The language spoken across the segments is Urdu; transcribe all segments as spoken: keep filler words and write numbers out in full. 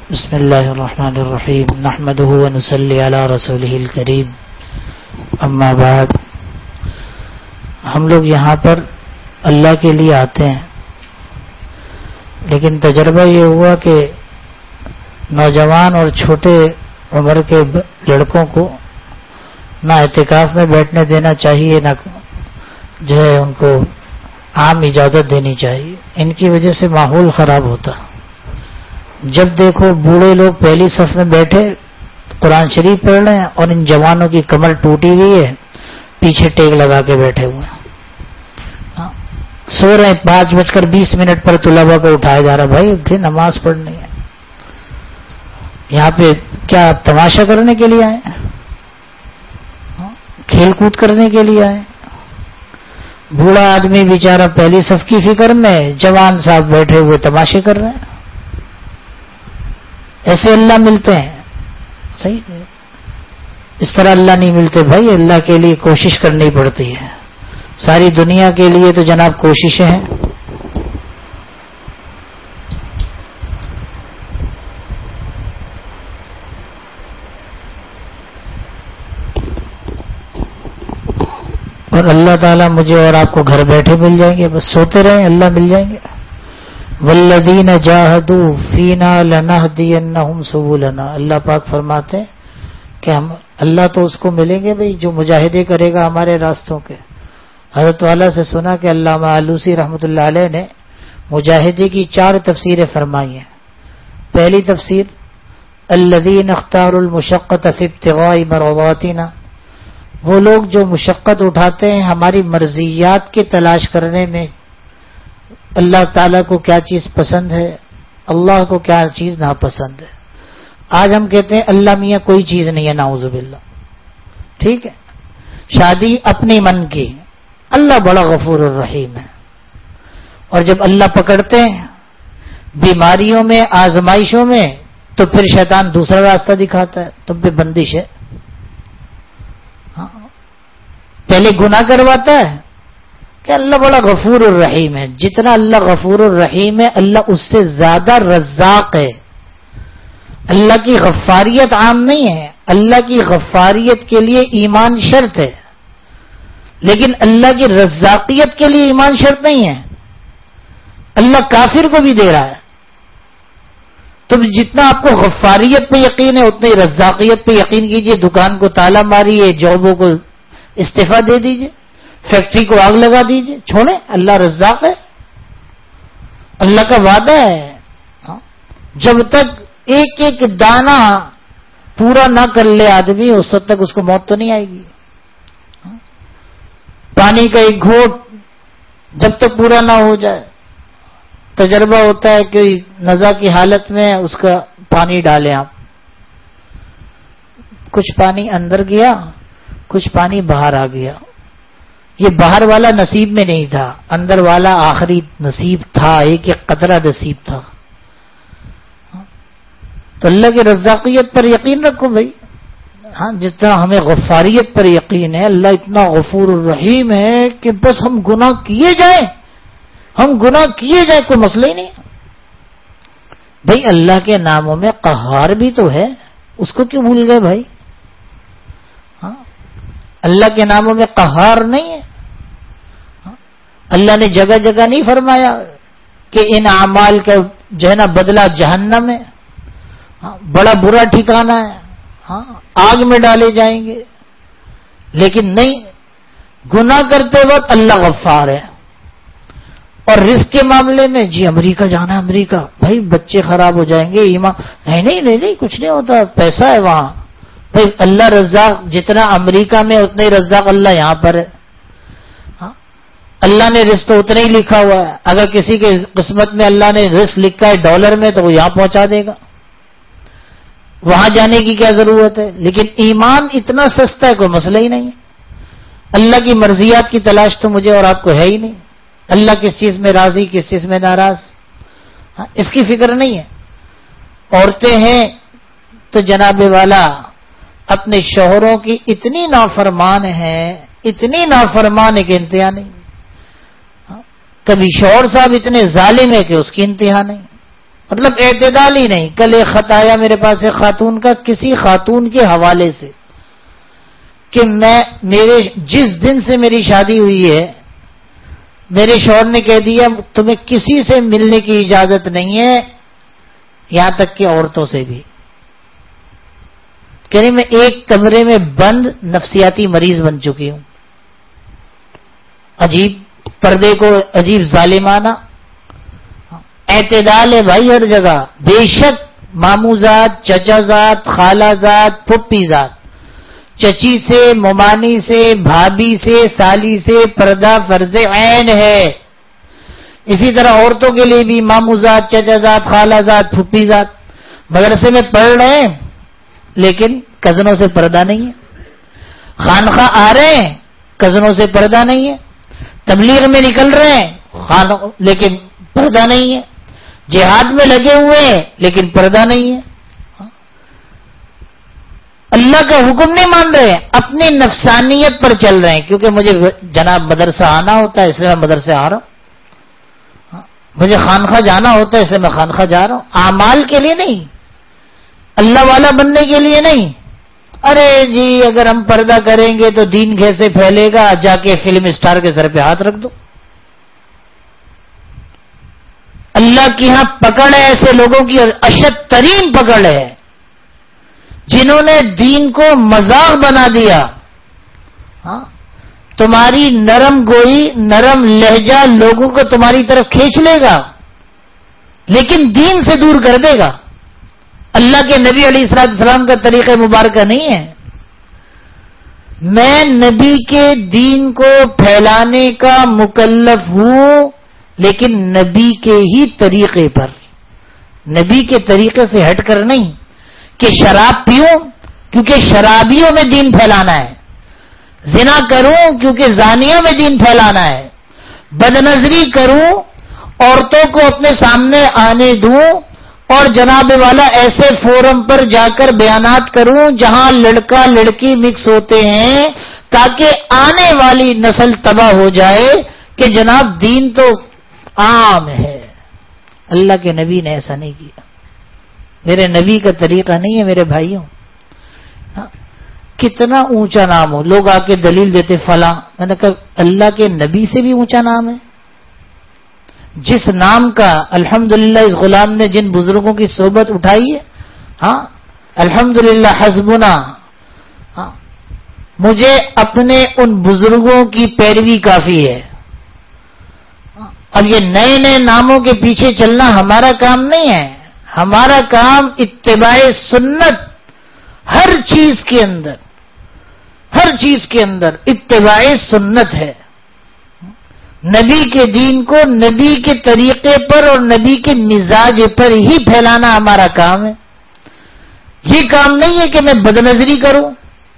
بسم اللہ الرحمن الرحیم نحمدہ ونصلی علی رسولہ الکریم اما بعد. ہم لوگ یہاں پر اللہ کے لیے آتے ہیں، لیکن تجربہ یہ ہوا کہ نوجوان اور چھوٹے عمر کے لڑکوں کو نہ اعتکاف میں بیٹھنے دینا چاہیے، نہ جو ہے ان کو عام اجازت دینی چاہیے. ان کی وجہ سے ماحول خراب ہوتا. جب دیکھو بوڑھے لوگ پہلی صف میں بیٹھے قرآن شریف پڑھ رہے ہیں اور ان جوانوں کی کمر ٹوٹی ہوئی ہے، پیچھے ٹیک لگا کے بیٹھے ہوئے ہیں، سو رہے ہیں. پانچ بج کر بیس منٹ پر طلباء کو اٹھایا جا رہا. بھائی اٹھے، نماز پڑھنی ہے. یہاں پہ کیا آپ تماشا کرنے کے لیے آئے، کھیل کود کرنے کے لیے آئے؟ بوڑھا آدمی بیچارہ پہلی صف کی فکر میں، جوان صاحب بیٹھے ہوئے تماشے کر رہے ہیں. ایسے اللہ ملتے ہیں؟ صحیح، اس طرح اللہ نہیں ملتے. بھائی اللہ کے لیے کوشش کرنی پڑتی ہے. ساری دنیا کے لیے تو جناب کوششیں ہیں. اور اللہ تعالیٰ مجھے اور آپ کو گھر بیٹھے مل جائیں گے، بس سوتے رہیں اللہ مل جائیں گے. والذین جاہدوا فینا لنہدینہم سبلنا. اللہ پاک فرماتے ہیں کہ ہم اللہ تو اس کو ملیں گے بھئی جو مجاہدے کرے گا ہمارے راستوں کے. حضرت والا سے سنا کہ علامہ آلوسی رحمۃ اللہ علیہ نے مجاہدے کی چار تفسیریں فرمائی ہیں. پہلی تفسیر، الذین اختاروا المشقۃ فی ابتغاء مرضاتنا، وہ لوگ جو مشقت اٹھاتے ہیں ہماری مرضیات کی تلاش کرنے میں. اللہ تعالیٰ کو کیا چیز پسند ہے، اللہ کو کیا چیز ناپسند ہے. آج ہم کہتے ہیں اللہ میاں کوئی چیز نہیں ہے، نعوذ باللہ. ٹھیک ہے، شادی اپنی من کی، اللہ بڑا غفور الرحیم ہے. اور جب اللہ پکڑتے ہیں بیماریوں میں، آزمائشوں میں، تو پھر شیطان دوسرا راستہ دکھاتا ہے، تم پہ بندش ہے. پہلے گناہ کرواتا ہے کہ اللہ بڑا غفور الرحیم ہے. جتنا اللہ غفور الرحیم ہے، اللہ اس سے زیادہ رزاق ہے. اللہ کی غفاریت عام نہیں ہے. اللہ کی غفاریت کے لیے ایمان شرط ہے، لیکن اللہ کی رزاقیت کے لیے ایمان شرط نہیں ہے. اللہ کافر کو بھی دے رہا ہے. تو جتنا آپ کو غفاریت پہ یقین ہے اتنا ہی رزاقیت پہ یقین کیجئے. دکان کو تالا ماریے، جابوں کو استعفیٰ دے دیجئے، فیکٹری کو آگ لگا دیجئے، چھوڑیں. اللہ رزاق ہے، اللہ کا وعدہ ہے. جب تک ایک ایک دانہ پورا نہ کر لے آدمی، اس وقت تک اس کو موت تو نہیں آئے گی. پانی کا ایک گھونٹ جب تک پورا نہ ہو جائے، تجربہ ہوتا ہے کہ نزا کی حالت میں اس کا پانی ڈالیں آپ، کچھ پانی اندر گیا، کچھ پانی باہر آ گیا. یہ باہر والا نصیب میں نہیں تھا، اندر والا آخری نصیب تھا، ایک ایک قطرہ نصیب تھا. تو اللہ کی رزاقیت پر یقین رکھو بھائی. ہاں، جس طرح ہمیں غفاریت پر یقین ہے، اللہ اتنا غفور الرحیم ہے کہ بس ہم گناہ کیے جائیں، ہم گناہ کیے جائیں کوئی مسئلہ ہی نہیں. بھائی اللہ کے ناموں میں قہار بھی تو ہے، اس کو کیوں بھول گئے بھائی؟ ہاں، اللہ کے ناموں میں قہار نہیں ہے. اللہ نے جگہ جگہ نہیں فرمایا کہ ان اعمال کا جو ہے نا بدلہ جہنم ہے، ہاں بڑا برا ٹھکانہ ہے، ہاں آگ میں ڈالے جائیں گے. لیکن نہیں، گناہ کرتے وقت اللہ غفار ہے. اور رزق کے معاملے میں جی امریکہ جانا ہے، امریکہ بھائی بچے خراب ہو جائیں گے، ایمان نہیں نہیں نہیں نہیں کچھ نہیں ہوتا، پیسہ ہے وہاں. بھائی اللہ رزاق جتنا امریکہ میں اتنا ہی رزاق اللہ یہاں پر ہے. ہاں، اللہ نے رزق تو اتنا ہی لکھا ہوا ہے. اگر کسی کے قسمت میں اللہ نے رزق لکھا ہے ڈالر میں تو وہ یہاں پہنچا دے گا، وہاں جانے کی کیا ضرورت ہے. لیکن ایمان اتنا سستا ہے، کوئی مسئلہ ہی نہیں ہے. اللہ کی مرضیات کی تلاش تو مجھے اور آپ کو ہے ہی نہیں. اللہ کس چیز میں راضی، کس چیز میں ناراض، ہاں اس کی فکر نہیں ہے. عورتیں ہیں تو جناب والا اپنے شوہروں کی اتنی نافرمان ہیں، اتنی نافرمان ہے کہ انتہا نہیں. کبھی شوہر صاحب اتنے ظالم ہے کہ اس کی انتہا نہیں. مطلب اعتدال ہی نہیں. کل ایک خط آیا میرے پاس ایک خاتون کا کسی خاتون کے حوالے سے کہ میں میرے جس دن سے میری شادی ہوئی ہے میرے شوہر نے کہہ دیا تمہیں کسی سے ملنے کی اجازت نہیں ہے, یہاں تک کہ عورتوں سے بھی. کہ نہیں میں ایک کمرے میں بند نفسیاتی مریض بن چکی ہوں. عجیب پردے کو عجیب ظالمانہ. اعتدال ہے بھائی ہر جگہ. بے شک ماموں ذات, چچا ذات, خالہ ذات, پھپھی ذات, چچی سے, ممانی سے, بھابھی سے, سالی سے پردہ فرض عین ہے. اسی طرح عورتوں کے لیے بھی ماموں ذات, چچا ذات, خالہ ذات, پھپھی ذات. مدرسے میں پڑھ رہے ہیں لیکن کزنوں سے پردہ نہیں ہے. خانقاہ آ رہے ہیں کزنوں سے پردہ نہیں ہے. تبلیغ میں نکل رہے ہیں خان لیکن پردہ نہیں ہے. جہاد میں لگے ہوئے ہیں لیکن پردہ نہیں ہے. اللہ کا حکم نہیں مان رہے, اپنی نفسانیت پر چل رہے ہیں. کیونکہ مجھے جناب مدرسہ آنا ہوتا ہے اس لیے میں مدرسے آ رہا ہوں, مجھے خانقاہ جانا ہوتا ہے اس لیے میں خانقاہ جا رہا ہوں. اعمال کے لیے نہیں, اللہ والا بننے کے لیے نہیں. ارے جی اگر ہم پردہ کریں گے تو دین کیسے پھیلے گا, جا کے فلم اسٹار کے سر پہ ہاتھ رکھ دو. اللہ کی ہاں پکڑ ہے ایسے لوگوں کی, اشد ترین پکڑ ہے جنہوں نے دین کو مذاق بنا دیا. ہاں تمہاری نرم گوئی, نرم لہجہ لوگوں کو تمہاری طرف کھینچ لے گا لیکن دین سے دور کر دے گا. اللہ کے نبی علیہ الصلوۃ والسلام کا طریقہ مبارکہ نہیں ہے. میں نبی کے دین کو پھیلانے کا مکلف ہوں لیکن نبی کے ہی طریقے پر, نبی کے طریقے سے ہٹ کر نہیں. کہ شراب پیوں کیونکہ شرابیوں میں دین پھیلانا ہے, زنا کروں کیونکہ زانیوں میں دین پھیلانا ہے, بدنظری کروں عورتوں کو اپنے سامنے آنے دوں اور جناب والا ایسے فورم پر جا کر بیانات کروں جہاں لڑکا لڑکی مکس ہوتے ہیں تاکہ آنے والی نسل تباہ ہو جائے کہ جناب دین تو عام ہے. اللہ کے نبی نے ایسا نہیں کیا, میرے نبی کا طریقہ نہیں ہے میرے بھائیوں. کتنا اونچا نام ہو, لوگ آ کے دلیل دیتے فلاں. میں نے کہا اللہ کے نبی سے بھی اونچا نام ہے. جس نام کا الحمدللہ اس غلام نے جن بزرگوں کی صحبت اٹھائی ہے, ہاں الحمدللہ حسبنا, ہاں مجھے اپنے ان بزرگوں کی پیروی کافی ہے. اب یہ نئے نئے ناموں کے پیچھے چلنا ہمارا کام نہیں ہے. ہمارا کام اتباع سنت, ہر چیز کے اندر ہر چیز کے اندر اتباع سنت ہے. نبی کے دین کو نبی کے طریقے پر اور نبی کے مزاج پر ہی پھیلانا ہمارا کام ہے. یہ کام نہیں ہے کہ میں بدنظری کروں,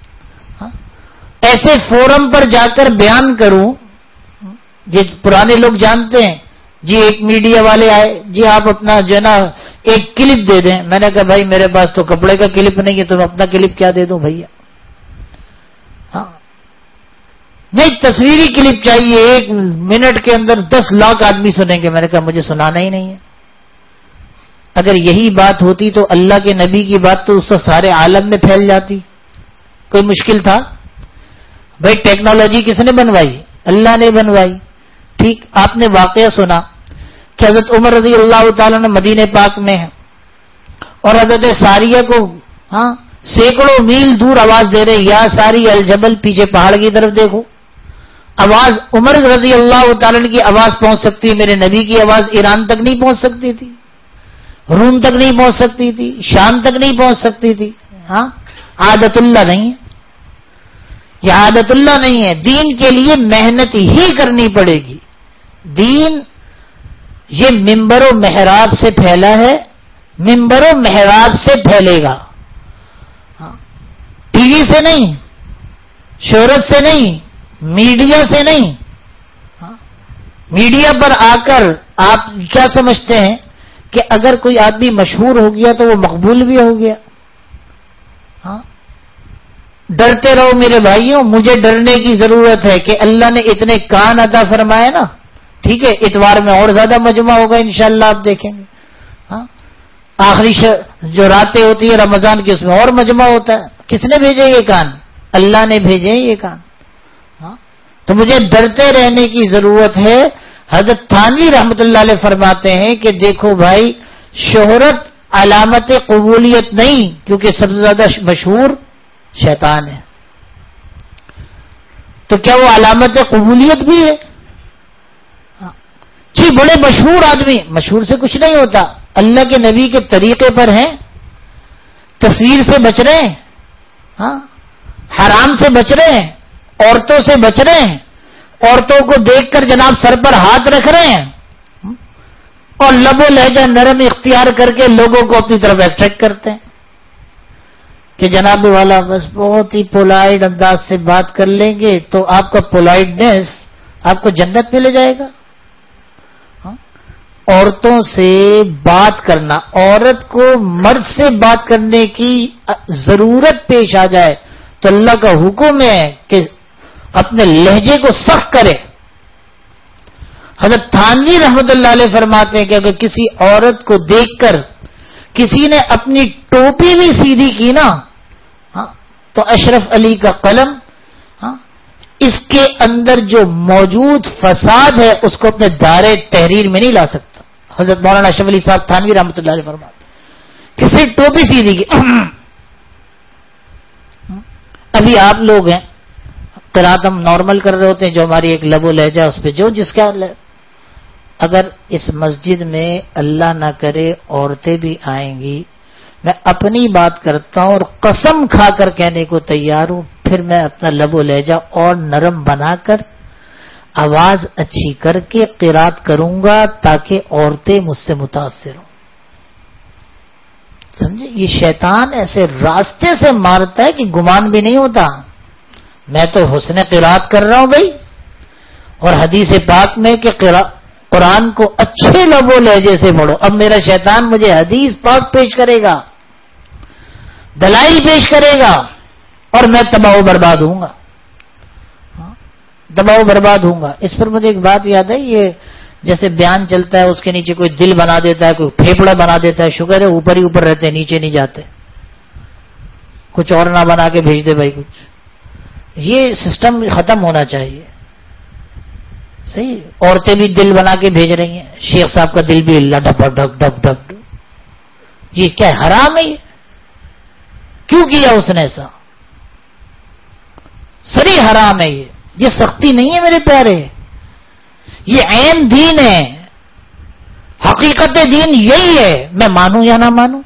ایسے فورم پر جا کر بیان کروں. یہ پرانے لوگ جانتے ہیں جی, ایک میڈیا والے آئے جی آپ اپنا جو ہے نا ایک کلپ دے دیں. میں نے کہا بھائی میرے پاس تو کپڑے کا کلپ نہیں ہے تو میں اپنا کلپ کیا دے دوں بھیا. ہاں نہیں, تصویری کلپ چاہیے, ایک منٹ کے اندر دس لاکھ آدمی سنیں گے. میں نے کہا مجھے سنانا ہی نہیں ہے. اگر یہی بات ہوتی تو اللہ کے نبی کی بات تو اس سے سارے عالم میں پھیل جاتی. کوئی مشکل تھا بھائی؟ ٹیکنالوجی کس نے بنوائی؟ اللہ نے بنوائی. ٹھیک, آپ نے واقعہ سنا کہ حضرت عمر رضی اللہ تعالیٰ نے مدینہ پاک میں ہے اور حضرت ساریہ کو ہاں سینکڑوں میل دور آواز دے رہے, یا ساری الجبل, پیچھے پہاڑ کی طرف دیکھو. آواز عمر رضی اللہ تعالیٰ کی آواز پہنچ سکتی ہے, میرے نبی کی آواز ایران تک نہیں پہنچ سکتی تھی, روم تک نہیں پہنچ سکتی تھی, شام تک نہیں پہنچ سکتی تھی. ہاں عادت اللہ نہیں ہے, یہ عادت اللہ نہیں ہے. دین کے لیے محنت ہی کرنی پڑے گی. دین یہ ممبر و محراب سے پھیلا ہے, ممبر و محراب سے پھیلے گا, ٹی وی سے نہیں, شہرت سے نہیں, میڈیا سے نہیں. میڈیا پر آ کر آپ کیا سمجھتے ہیں کہ اگر کوئی آدمی مشہور ہو گیا تو وہ مقبول بھی ہو گیا؟ ہاں ڈرتے رہو میرے بھائیوں, مجھے ڈرنے کی ضرورت ہے کہ اللہ نے اتنے کان عطا فرمائے نا. ٹھیک ہے, اتوار میں اور زیادہ مجمع ہوگا انشاءاللہ, آپ دیکھیں گے. ہاں آخری جو راتیں ہوتی ہے رمضان کی اس میں اور مجمع ہوتا ہے. کس نے بھیجے یہ کان؟ اللہ نے بھیجے یہ کان. ہاں تو مجھے ڈرتے رہنے کی ضرورت ہے. حضرت تھانوی رحمت اللہ علیہ فرماتے ہیں کہ دیکھو بھائی، شہرت علامت قبولیت نہیں، کیونکہ سب سے زیادہ مشہور شیطان ہے. تو کیا وہ علامت قبولیت بھی ہے؟ جی بڑے مشہور آدمی، مشہور سے کچھ نہیں ہوتا. اللہ کے نبی کے طریقے پر ہیں، تصویر سے بچ رہے ہیں، ہاں حرام سے بچ رہے ہیں، عورتوں سے بچ رہے ہیں، عورتوں کو دیکھ کر جناب سر پر ہاتھ رکھ رہے ہیں، اور لب و لہجہ نرم اختیار کر کے لوگوں کو اپنی طرف اٹریکٹ کرتے ہیں کہ جناب والا بس بہت ہی پولائٹ انداز سے بات کر لیں گے تو آپ کا پولائٹنس آپ کو جنت میں لے جائے گا. عورتوں سے بات کرنا، عورت کو مرد سے بات کرنے کی ضرورت پیش آ جائے تو اللہ کا حکم ہے کہ اپنے لہجے کو سخت کرے. حضرت تھانوی رحمت اللہ علیہ فرماتے ہیں کہ اگر کسی عورت کو دیکھ کر کسی نے اپنی ٹوپی بھی سیدھی کی نا، ہاں تو اشرف علی کا قلم ہاں اس کے اندر جو موجود فساد ہے اس کو اپنے دائرے تحریر میں نہیں لا سکتا. حضرت مولانا اشرف علی صاحب تھانوی رحمۃ اللہ علیہ فرماتے کسی ٹوپی سیدھی کی. ابھی آپ لوگ ہیں قرات ہم نارمل کر رہے ہوتے ہیں، جو ہماری ایک لب و لہجہ اس پہ جو جس کا، اگر اس مسجد میں اللہ نہ کرے عورتیں بھی آئیں گی، میں اپنی بات کرتا ہوں اور قسم کھا کر کہنے کو تیار ہوں، پھر میں اپنا لب و لہجہ اور نرم بنا کر آواز اچھی کر کے قرات کروں گا تاکہ عورتیں مجھ سے متاثر ہوں. سمجھے؟ یہ شیطان ایسے راستے سے مارتا ہے کہ گمان بھی نہیں ہوتا. میں تو حسن قرات کر رہا ہوں بھائی، اور حدیث پاک میں کہ قرآن کو اچھے لب و لہجے سے پڑھو. اب میرا شیطان مجھے حدیث پاک پیش کرے گا، دلائل پیش کرے گا، اور میں تباہ و برباد ہوں گا، تباہ و برباد ہوں گا. اس پر مجھے ایک بات یاد ہے، یہ جیسے بیان چلتا ہے اس کے نیچے کوئی دل بنا دیتا ہے، کوئی پھیپڑا بنا دیتا ہے، شکر ہے اوپر ہی اوپر رہتے ہیں، نیچے نہیں جاتے. کچھ اور نہ بنا کے بھیج دے بھائی کچھ. یہ سسٹم ختم ہونا چاہیے. صحیح، عورتیں بھی دل بنا کے بھیج رہی ہیں، شیخ صاحب کا دل بھی اللہ ڈپ ڈپ ڈپ ڈپ. یہ کیا حرام ہے؟ یہ کیوں کیا اس نے ایسا؟ سری حرام ہے. یہ یہ سختی نہیں ہے میرے پیارے، یہ عین دین ہے، حقیقت دین یہی ہے. میں مانوں یا نہ مانوں،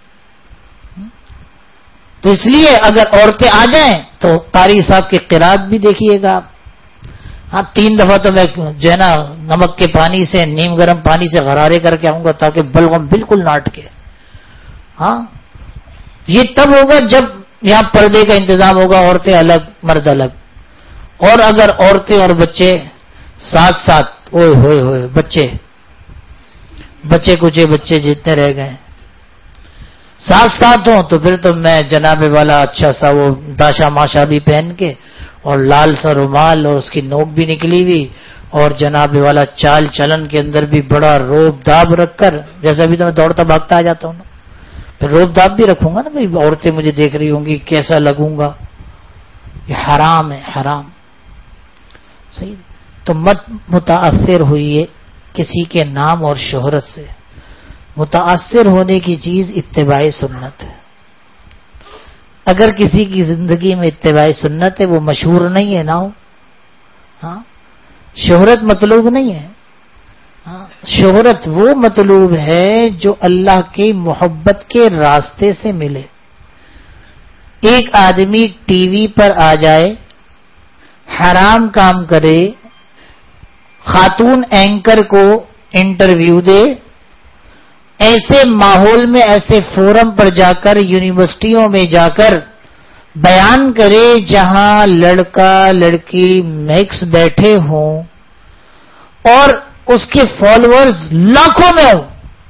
تو اس لیے اگر عورتیں آ جائیں تو قاری صاحب کی قرات بھی دیکھیے گا آپ. ہاں تین دفعہ تو میں جو ہے نا نمک کے پانی سے، نیم گرم پانی سے غرارے کر کے آؤں گا تاکہ بلغم بالکل نہ اٹکے. ہاں یہ تب ہوگا جب یہاں پردے کا انتظام ہوگا، عورتیں الگ مرد الگ. اور اگر عورتیں اور بچے ساتھ ساتھ، اوئے ہوئے ہوئے بچے بچے کچے بچے جتنے رہ گئے ساتھ ساتھ ہوں تو پھر تو میں جناب والا اچھا سا وہ داشا ماشا بھی پہن کے اور لال سا رومال اور اس کی نوک بھی نکلی ہوئی اور جناب والا چال چلن کے اندر بھی بڑا روب داب رکھ کر، جیسا بھی تو میں دوڑتا بھاگتا آ جاتا ہوں نا، پھر روب داب بھی رکھوں گا نا بھائی، عورتیں مجھے دیکھ رہی ہوں گی کیسا لگوں گا. یہ حرام ہے، حرام. صحیح. تو مت متاثر ہوئیے کسی کے نام اور شہرت سے. متاثر ہونے کی چیز اتباع سنت ہے. اگر کسی کی زندگی میں اتباع سنت ہے، وہ مشہور نہیں ہے نہ ہو. ہاں شہرت مطلوب نہیں ہے. ہاں شہرت وہ مطلوب ہے جو اللہ کی محبت کے راستے سے ملے. ایک آدمی ٹی وی پر آ جائے، حرام کام کرے، خاتون اینکر کو انٹرویو دے، ایسے ماحول میں، ایسے فورم پر جا کر، یونیورسٹیوں میں جا کر بیان کرے جہاں لڑکا لڑکی مکس بیٹھے ہوں اور اس کے فالوورز لاکھوں میں ہوں،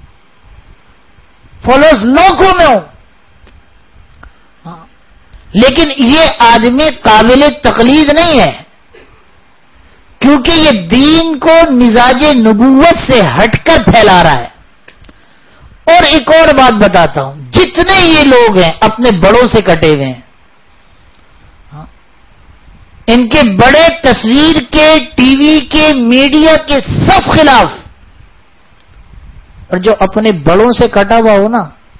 فالوورز لاکھوں میں ہوں، لیکن یہ آدمی قابل تقلید نہیں ہے، کیونکہ یہ دین کو مزاج نبوت سے ہٹ کر پھیلا رہا ہے. اور ایک اور بات بتاتا ہوں، جتنے یہ لوگ ہیں اپنے بڑوں سے کٹے ہوئے ہیں، ان کے بڑے تصویر کے، ٹی وی کے، میڈیا کے سب خلاف، اور جو اپنے بڑوں سے کٹا ہوا ہو نا،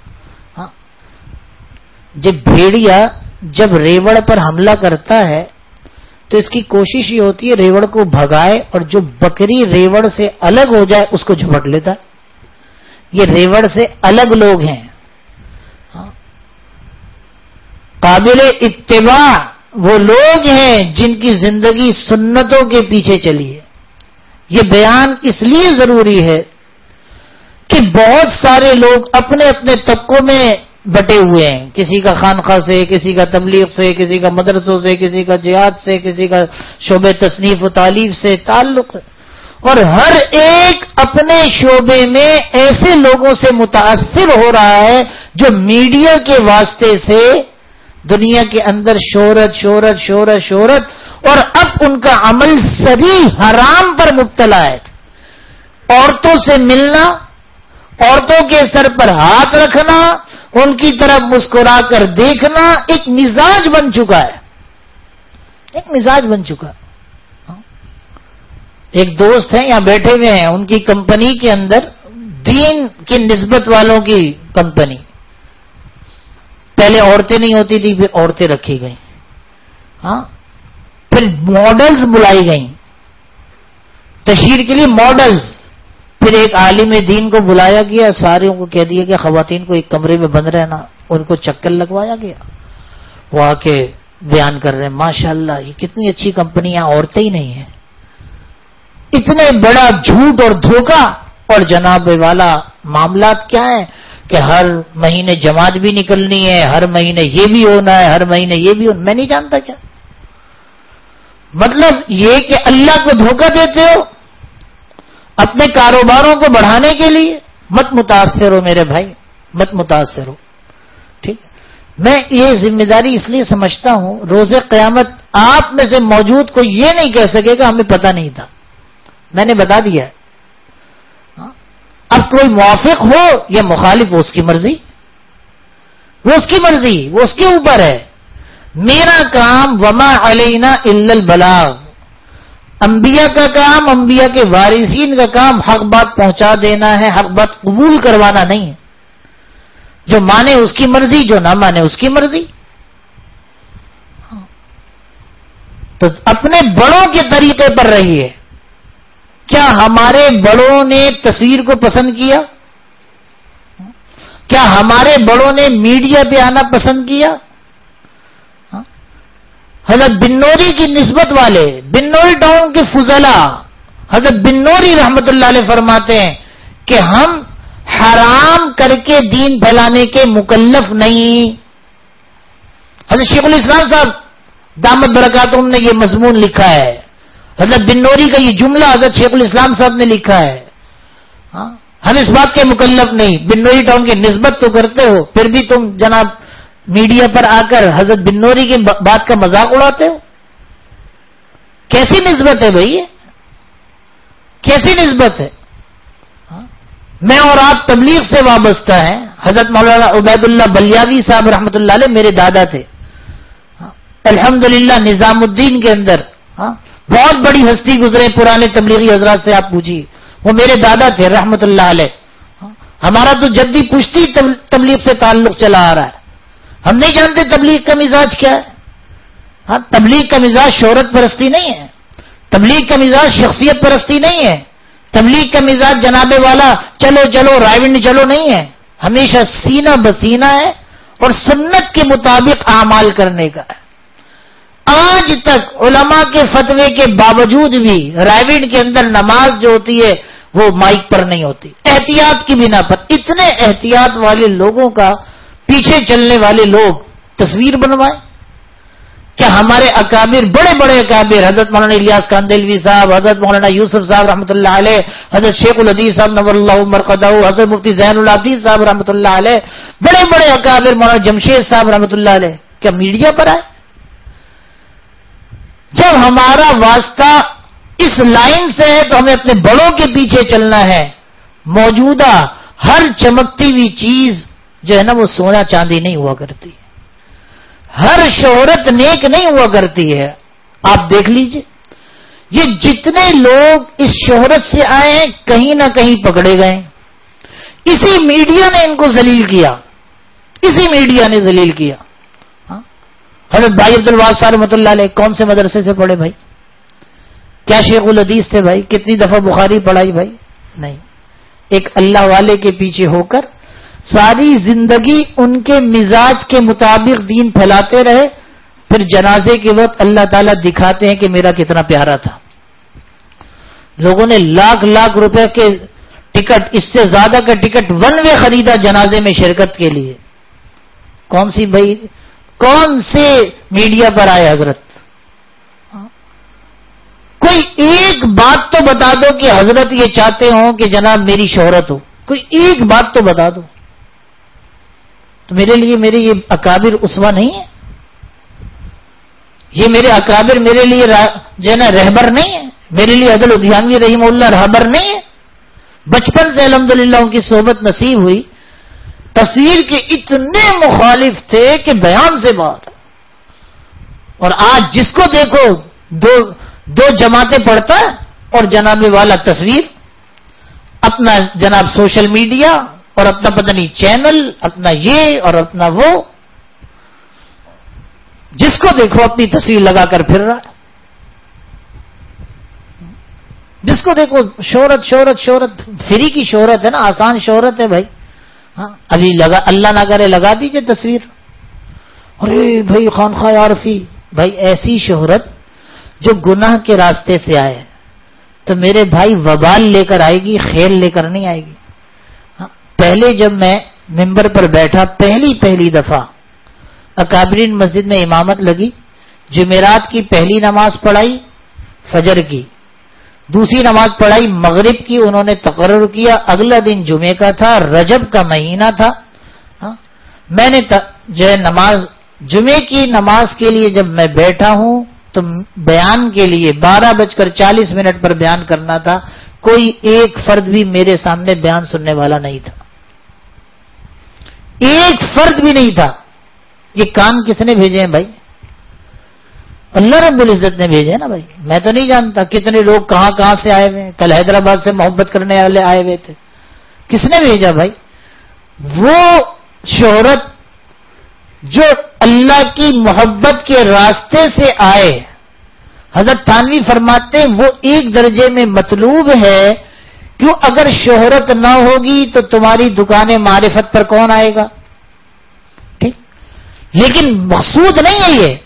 جب بھیڑیا جب ریوڑ پر حملہ کرتا ہے تو اس کی کوشش یہ ہوتی ہے ریوڑ کو بھگائے، اور جو بکری ریوڑ سے الگ ہو جائے اس کو جھپٹ لیتا ہے۔ یہ ریوڑ سے الگ لوگ ہیں، قابل اتباع وہ لوگ ہیں جن کی زندگی سنتوں کے پیچھے چلی ہے۔ یہ بیان اس لیے ضروری ہے کہ بہت سارے لوگ اپنے اپنے طبقوں میں بٹے ہوئے ہیں، کسی کا خانقاہ سے، کسی کا تبلیغ سے، کسی کا مدرسوں سے، کسی کا جہاد سے، کسی کا شعبہ تصنیف و تعلیف سے تعلق ہے، اور ہر ایک اپنے شعبے میں ایسے لوگوں سے متاثر ہو رہا ہے جو میڈیا کے واسطے سے دنیا کے اندر شہرت شہرت شہرت شہرت اور اب ان کا عمل صریح حرام پر مبتلا ہے۔ عورتوں سے ملنا، عورتوں کے سر پر ہاتھ رکھنا، ان کی طرف مسکرا کر دیکھنا ایک مزاج بن چکا ہے، ایک مزاج بن چکا۔ ایک دوست ہیں یہاں بیٹھے ہوئے ہیں، ان کی کمپنی کے اندر دین کی نسبت والوں کی کمپنی، پہلے عورتیں نہیں ہوتی تھی، پھر عورتیں رکھی گئیں، ہاں پھر ماڈلز بلائی گئیں تشہیر کے لیے، ماڈلز، پھر ایک عالم دین کو بلایا گیا، ساروں کو کہہ دیا کہ خواتین کو ایک کمرے میں بند رہنا، ان کو چکر لگوایا گیا، وہ آ کے بیان کر رہے ہیں ماشاءاللہ یہ کتنی اچھی کمپنیاں، عورتیں ہی نہیں ہیں۔ اتنے بڑا جھوٹ اور دھوکہ، اور جناب والا معاملات کیا ہیں کہ ہر مہینے جماعت بھی نکلنی ہے، ہر مہینے یہ بھی ہونا ہے، ہر مہینے یہ بھی ہونا، میں نہیں جانتا کیا مطلب یہ کہ اللہ کو دھوکہ دیتے ہو اپنے کاروباروں کو بڑھانے کے لیے۔ مت متاثر ہو میرے بھائی، مت متاثر ہو، ٹھیک۔ میں یہ ذمہ داری اس لیے سمجھتا ہوں، روز قیامت آپ میں سے موجود کوئی یہ نہیں کہہ سکے گا ہمیں پتہ نہیں تھا، میں نے بتا دیا ہے۔ اب کوئی موافق ہو یا مخالف ہو، اس کی مرضی، وہ اس کی مرضی، وہ اس کے اوپر ہے۔ میرا کام وما علینا الا البلاغ، انبیاء کا کام، انبیاء کے وارثین کا کام حق بات پہنچا دینا ہے، حق بات قبول کروانا نہیں ہے۔ جو مانے اس کی مرضی، جو نہ مانے اس کی مرضی۔ تو اپنے بڑوں کے طریقے پر رہیے۔ کیا ہمارے بڑوں نے تصویر کو پسند کیا؟ کیا ہمارے بڑوں نے میڈیا پہ آنا پسند کیا؟ حضرت بنوری کی نسبت والے، بنوری ٹاؤن کے فضلاء، حضرت بنوری رحمت اللہ علیہ فرماتے ہیں کہ ہم حرام کر کے دین پھیلانے کے مکلف نہیں۔ حضرت شیخ الاسلام صاحب دامت برکاتہم نے یہ مضمون لکھا ہے، حضرت بنوری کا یہ جملہ حضرت شیخ الاسلام صاحب نے لکھا ہے، ہاں ہم اس بات کے مکلف نہیں۔ بنوری ٹاؤن کی نسبت تو کرتے ہو، پھر بھی تم جناب میڈیا پر آ کر حضرت بنوری کی بات کا مذاق اڑاتے ہو، کیسی نسبت ہے بھائی، کیسی نسبت ہے؟ میں اور آپ تبلیغ سے وابستہ ہیں۔ حضرت مولانا عبید اللہ بلیاوی صاحب رحمۃ اللہ علیہ میرے دادا تھے، الحمدللہ نظام الدین کے اندر بہت بڑی ہستی گزرے، پرانے تبلیغی حضرات سے آپ پوچھیے، وہ میرے دادا تھے رحمۃ اللہ علیہ۔ ہمارا تو جدی پشتی تبلیغ سے تعلق چلا آ رہا ہے، ہم نہیں جانتے تبلیغ کا مزاج کیا ہے۔ ہاں تبلیغ کا مزاج شہرت پرستی نہیں ہے، تبلیغ کا مزاج شخصیت پرستی نہیں ہے، تبلیغ کا مزاج جناب والا چلو چلو رائیونڈ چلو نہیں ہے، ہمیشہ سینہ بسینہ ہے اور سنت کے مطابق اعمال کرنے کا ہے۔ آج تک علماء کے فتوے کے باوجود بھی رائیونڈ کے اندر نماز جو ہوتی ہے وہ مائک پر نہیں ہوتی، احتیاط کی بنا پر۔ اتنے احتیاط والے لوگوں کا پیچھے چلنے والے لوگ تصویر بنوائیں۔ کیا ہمارے اکابر، بڑے بڑے اکابر، حضرت مولانا الیاس کاندلوی صاحب، حضرت مولانا یوسف صاحب رحمۃ اللہ علیہ، حضرت شیخ الحدیث صاحب نور اللہ مرقدہ، حضرت مفتی زین العابدین صاحب رحمۃ اللہ علیہ، بڑے بڑے اکابر، مولانا جمشید صاحب رحمۃ اللہ علیہ، کیا میڈیا پر آئے؟ جب ہمارا واسطہ اس لائن سے ہے تو ہمیں اپنے بڑوں کے پیچھے چلنا ہے۔ موجودہ ہر چمکتی ہوئی چیز جو ہے نا وہ سونا چاندی نہیں ہوا کرتی ہے، ہر شہرت نیک نہیں ہوا کرتی ہے. آپ دیکھ لیجئے یہ جتنے لوگ اس شہرت سے آئے ہیں کہیں نہ کہیں پکڑے گئے. اسی میڈیا نے ان کو ذلیل کیا، اسی میڈیا نے ذلیل کیا. ہاں؟ حضرت بھائی عبد الوہاب صاحب رحمۃ اللہ علیہ کون سے مدرسے سے پڑھے بھائی؟ کیا شیخ الحدیث تھے بھائی؟ کتنی دفعہ بخاری پڑھائی بھائی؟ نہیں. ایک اللہ والے کے پیچھے ہو کر ساری زندگی ان کے مزاج کے مطابق دین پھیلاتے رہے، پھر جنازے کے وقت اللہ تعالیٰ دکھاتے ہیں کہ میرا کتنا پیارا تھا. لوگوں نے لاکھ لاکھ روپے کے ٹکٹ، اس سے زیادہ کا ٹکٹ ون وے خریدا جنازے میں شرکت کے لیے. کون سی بھائی، کون سے میڈیا پر آئے حضرت؟ کوئی ایک بات تو بتا دو کہ حضرت یہ چاہتے ہوں کہ جناب میری شہرت ہو، کوئی ایک بات تو بتا دو. تو میرے لیے میرے یہ اکابر اسوہ نہیں ہے؟ یہ میرے اکابر میرے لیے جو ہے نا رہبر نہیں ہے؟ میرے لیے عدل ادھیانوی رحمہ اللہ رہبر نہیں ہے؟ بچپن سے الحمدللہ ان کی صحبت نصیب ہوئی. تصویر کے اتنے مخالف تھے کہ بیان سے باہر. اور آج جس کو دیکھو دو دو جماعتیں پڑھتا ہے اور جناب والا تصویر، اپنا جناب سوشل میڈیا اور اپنا پتہ نہیں چینل، اپنا یہ اور اپنا وہ، جس کو دیکھو اپنی تصویر لگا کر پھر رہا ہے. جس کو دیکھو شہرت شہرت شہرت، فری کی شہرت ہے نا، آسان شہرت ہے بھائی. ہاں ابھی لگا، اللہ نہ کرے لگا دیجئے تصویر. ارے بھائی خانخواہ عارفی، بھائی ایسی شہرت جو گناہ کے راستے سے آئے تو میرے بھائی وبال لے کر آئے گی، خیر لے کر نہیں آئے گی. ہاں پہلے جب میں ممبر پر بیٹھا پہلی پہلی دفعہ اکابرین مسجد میں امامت لگی، جمعرات کی پہلی نماز پڑھائی فجر کی، دوسری نماز پڑھائی مغرب کی، انہوں نے تقرر کیا، اگلا دن جمعے کا تھا، رجب کا مہینہ تھا. ہاں میں نے جو ہے نماز جمعے کی نماز کے لیے جب میں بیٹھا ہوں تو بیان کے لیے بارہ بج کر چالیس منٹ پر بیان کرنا تھا، کوئی ایک فرد بھی میرے سامنے بیان سننے والا نہیں تھا، ایک فرد بھی نہیں تھا. یہ کام کس نے بھیجے ہیں بھائی؟ اللہ رب العزت نے بھیجے نا بھائی. میں تو نہیں جانتا کتنے لوگ کہاں کہاں سے آئے ہوئے. کل حیدرآباد سے محبت کرنے والے آئے ہوئے تھے. کس نے بھیجا بھائی؟ وہ شہرت جو اللہ کی محبت کے راستے سے آئے. حضرت تھانوی فرماتے ہیں وہ ایک درجے میں مطلوب ہے. کیوں؟ اگر شہرت نہ ہوگی تو تمہاری دکانیں معرفت پر کون آئے گا؟ ٹھیک، لیکن مقصود نہیں ہے، یہ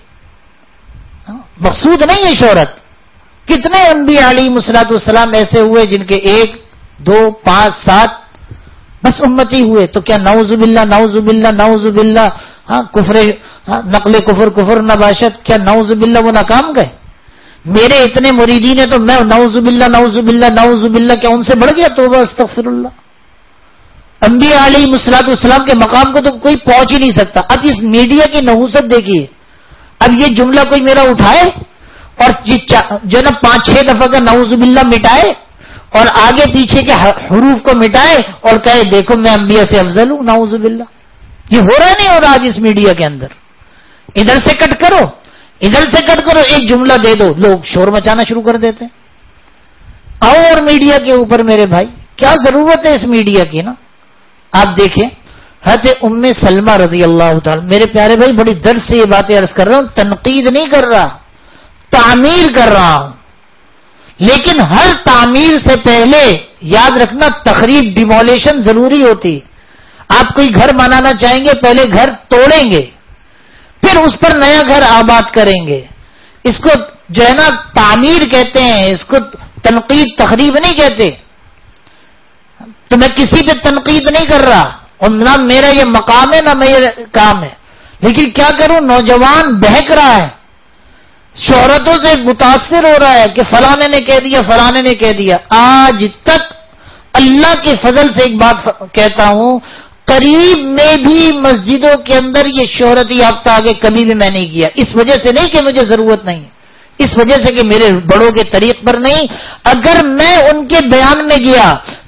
مقصود نہیں ہے شہرت. کتنے انبیاء علیہ الصلوۃ والسلام ایسے ہوئے جن کے ایک دو پانچ سات بس امتی ہوئے، تو کیا نعوذ باللہ نعوذ باللہ نعوذ باللہ ہاں کفر، ہاں نقل کفر کفر نباشت، کیا نعوذ باللہ وہ ناکام گئے؟ میرے اتنے مریدین ہیں تو میں نعوذ باللہ نعوذ باللہ نعوذ باللہ، کیا ان سے بڑھ گیا؟ توبہ استغفر اللہ. انبیاء علیہ الصلوۃ والسلام کے مقام کو تو کوئی پہنچ ہی نہیں سکتا. اب اس میڈیا کی نحوست دیکھیے. اب یہ جملہ کوئی میرا اٹھائے اور جو نا پانچ چھ دفعہ کا نعوذ باللہ مٹائے اور آگے پیچھے کے حروف کو مٹائے اور کہے دیکھو میں انبیاء سے افضل ہوں، نعوذ باللہ. یہ ہو رہا نہیں ہو رہا آج اس میڈیا کے اندر. ادھر سے کٹ کرو ادھر سے کٹ کرو، ایک جملہ دے دو لوگ شور مچانا شروع کر دیتے ہیں. آؤ اور میڈیا کے اوپر میرے بھائی کیا ضرورت ہے اس میڈیا کی نا. آپ دیکھیں حضرت ام سلمہ رضی اللہ تعالی، میرے پیارے بھائی بڑی درد سے یہ باتیں عرض کر رہا ہوں، تنقید نہیں کر رہا، تعمیر کر رہا ہوں. لیکن ہر تعمیر سے پہلے یاد رکھنا تخریب ڈیمولیشن ضروری ہوتی. آپ کوئی گھر بنانا چاہیں گے پہلے گھر توڑیں گے پھر اس پر نیا گھر آباد کریں گے. اس کو جو ہے نا تعمیر کہتے ہیں، اس کو تنقید تخریب نہیں کہتے. تو میں کسی پہ تنقید نہیں کر رہا اور نہ میرا یہ مقام ہے نہ میرا کام ہے. لیکن کیا کروں، نوجوان بہک رہا ہے، شہرتوں سے متاثر ہو رہا ہے کہ فلانے نے کہہ دیا فلانے نے کہہ دیا. آج تک اللہ کے فضل سے ایک بات کہتا ہوں، قریب میں بھی مسجدوں کے اندر یہ شہرت یافتہ آگے کبھی بھی میں نہیں کیا. اس وجہ سے نہیں کہ مجھے ضرورت نہیں، اس وجہ سے کہ میرے بڑوں کے طریق پر نہیں. اگر میں ان کے بیان میں گیا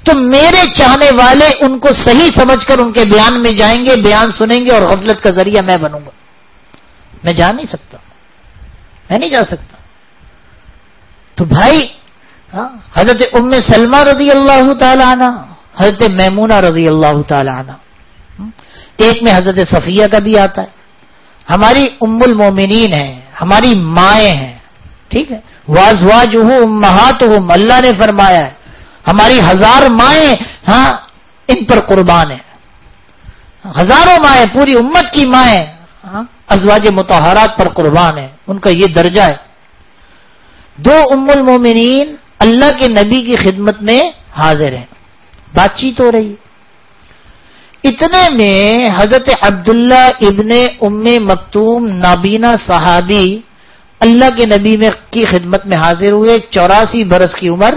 تو میرے چاہنے والے ان کو صحیح سمجھ کر ان کے بیان میں جائیں گے، بیان سنیں گے، اور غفلت کا ذریعہ میں بنوں گا. میں جا نہیں سکتا، میں نہیں جا سکتا. تو بھائی ہاں حضرت ام سلمہ رضی اللہ تعالی عنہ، حضرت میمونہ رضی اللہ تعالی عنہ، ایک میں حضرت صفیہ کا بھی آتا ہے. ہماری ام المومنین ہیں، ہماری مائیں ہیں، ٹھیک ہے. وازواجہ امہاتہم، اللہ نے فرمایا ہے ہماری ہزار مائیں ہاں ان پر قربان ہیں. ہزاروں مائیں، پوری امت کی مائیں ہاں ازواج مطہرات پر قربان ہیں. ان کا یہ درجہ ہے. دو ام المومنین اللہ کے نبی کی خدمت میں حاضر ہیں، بات چیت ہو رہی ہے. اتنے میں حضرت عبداللہ ابن ام مکتوم نابینا صحابی اللہ کے نبی میں کی خدمت میں حاضر ہوئے. چوراسی برس کی عمر،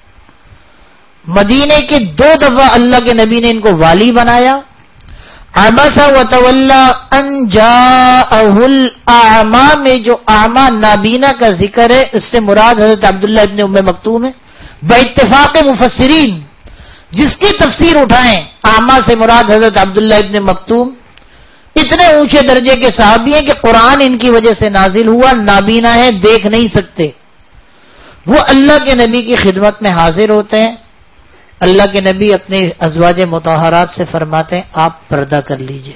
مدینے کے دو دفعہ اللہ کے نبی نے ان کو والی بنایا. عبس وتولی ان جاءہ الاعمی میں جو اعمی نابینا کا ذکر ہے، اس سے مراد حضرت عبداللہ ابن ام مکتوم ہے. باتفاق مفسرین جس کی تفسیر اٹھائیں، اعمی سے مراد حضرت عبداللہ ابن مکتوم اتنے اونچے درجے کے صحابی ہیں کہ قرآن ان کی وجہ سے نازل ہوا. نابینا ہے، دیکھ نہیں سکتے. وہ اللہ کے نبی کی خدمت میں حاضر ہوتے ہیں. اللہ کے نبی اپنے ازواج مطہرات سے فرماتے ہیں آپ پردہ کر لیجئے.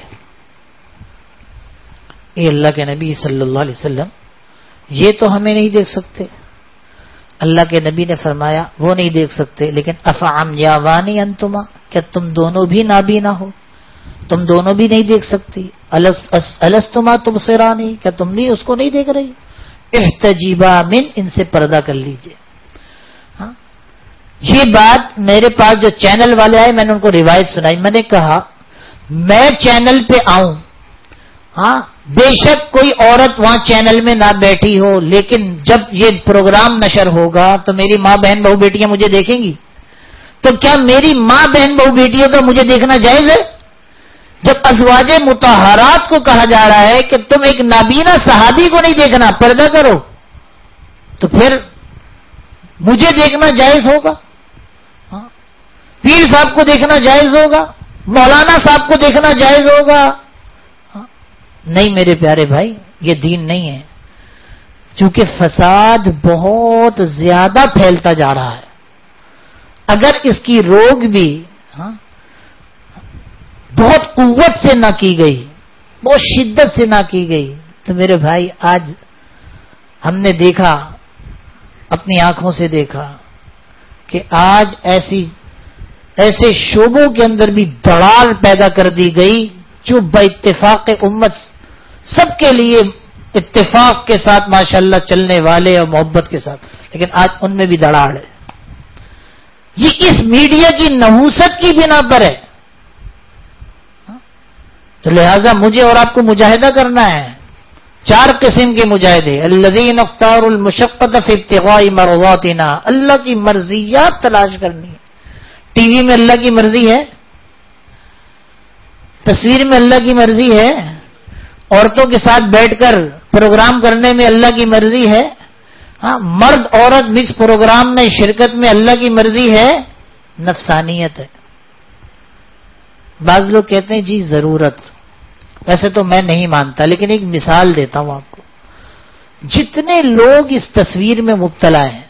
یہ اللہ کے نبی صلی اللہ علیہ وسلم یہ تو ہمیں نہیں دیکھ سکتے. اللہ کے نبی نے فرمایا وہ نہیں دیکھ سکتے، لیکن افعمیاوانی انتما، کیا تم دونوں بھی نابینا ہو؟ تم دونوں بھی نہیں دیکھ سکتی. الستما تبصرانی، کیا تم بھی اس کو نہیں دیکھ رہی؟ احتجیبا من، ان سے پردہ کر لیجئے. ہاں یہ بات میرے پاس جو چینل والے آئے میں نے ان کو روایت سنائی. میں نے کہا میں چینل پہ آؤں، ہاں بے شک کوئی عورت وہاں چینل میں نہ بیٹھی ہو، لیکن جب یہ پروگرام نشر ہوگا تو میری ماں بہن بہو بیٹیاں مجھے دیکھیں گی. تو کیا میری ماں بہن بہو بیٹیوں کا مجھے دیکھنا جائز ہے؟ جب ازواج مطہرات کو کہا جا رہا ہے کہ تم ایک نابینا صحابی کو نہیں دیکھنا، پردہ کرو، تو پھر مجھے دیکھنا جائز ہوگا؟ ہاں پیر صاحب کو دیکھنا جائز ہوگا؟ مولانا صاحب کو دیکھنا جائز ہوگا؟ نہیں میرے پیارے بھائی، یہ دین نہیں ہے. چونکہ فساد بہت زیادہ پھیلتا جا رہا ہے. اگر اس کی روک بھی ہاں بہت قوت سے نہ کی گئی، بہت شدت سے نہ کی گئی، تو میرے بھائی آج ہم نے دیکھا، اپنی آنکھوں سے دیکھا کہ آج ایسی ایسے شعبوں کے اندر بھی دڑار پیدا کر دی گئی جو باتفاق امت سب کے لیے اتفاق کے ساتھ ماشاءاللہ چلنے والے اور محبت کے ساتھ، لیکن آج ان میں بھی دڑاڑ ہے. یہ اس میڈیا کی نحوست کی بنا پر ہے. تو لہذا مجھے اور آپ کو مجاہدہ کرنا ہے. چار قسم کے مجاہدے، الذین اختاروا المشقۃ فی ابتغاء مرضاتنا، اللہ کی مرضیات تلاش کرنی ہے. ٹی وی میں اللہ کی مرضی ہے، تصویر میں اللہ کی مرضی ہے، عورتوں کے ساتھ بیٹھ کر پروگرام کرنے میں اللہ کی مرضی ہے، ہاں مرد عورت مکس پروگرام میں شرکت میں اللہ کی مرضی ہے، نفسانیت ہے. بعض لوگ کہتے ہیں جی ضرورت، ویسے تو میں نہیں مانتا، لیکن ایک مثال دیتا ہوں آپ کو. جتنے لوگ اس تصویر میں مبتلا ہیں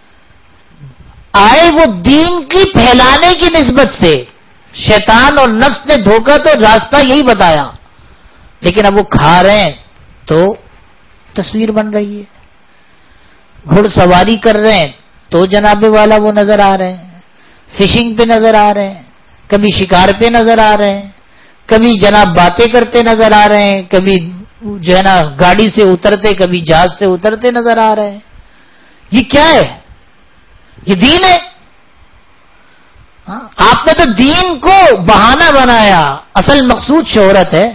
آئے وہ دین کی پھیلانے کی نسبت سے، شیطان اور نفس نے دھوکہ تو راستہ یہی بتایا، لیکن اب وہ کھا رہے ہیں تو تصویر بن رہی ہے. گھڑ سواری کر رہے ہیں تو جناب والا وہ نظر آ رہے ہیں، فشنگ پہ نظر آ رہے ہیں، کبھی شکار پہ نظر آ رہے ہیں، کبھی جناب باتیں کرتے نظر آ رہے ہیں، کبھی جو ہے نا گاڑی سے اترتے، کبھی جہاز سے اترتے نظر آ رہے ہیں. یہ کیا ہے؟ یہ دین ہے؟ آپ نے تو دین کو بہانہ بنایا، اصل مقصود شہرت ہے.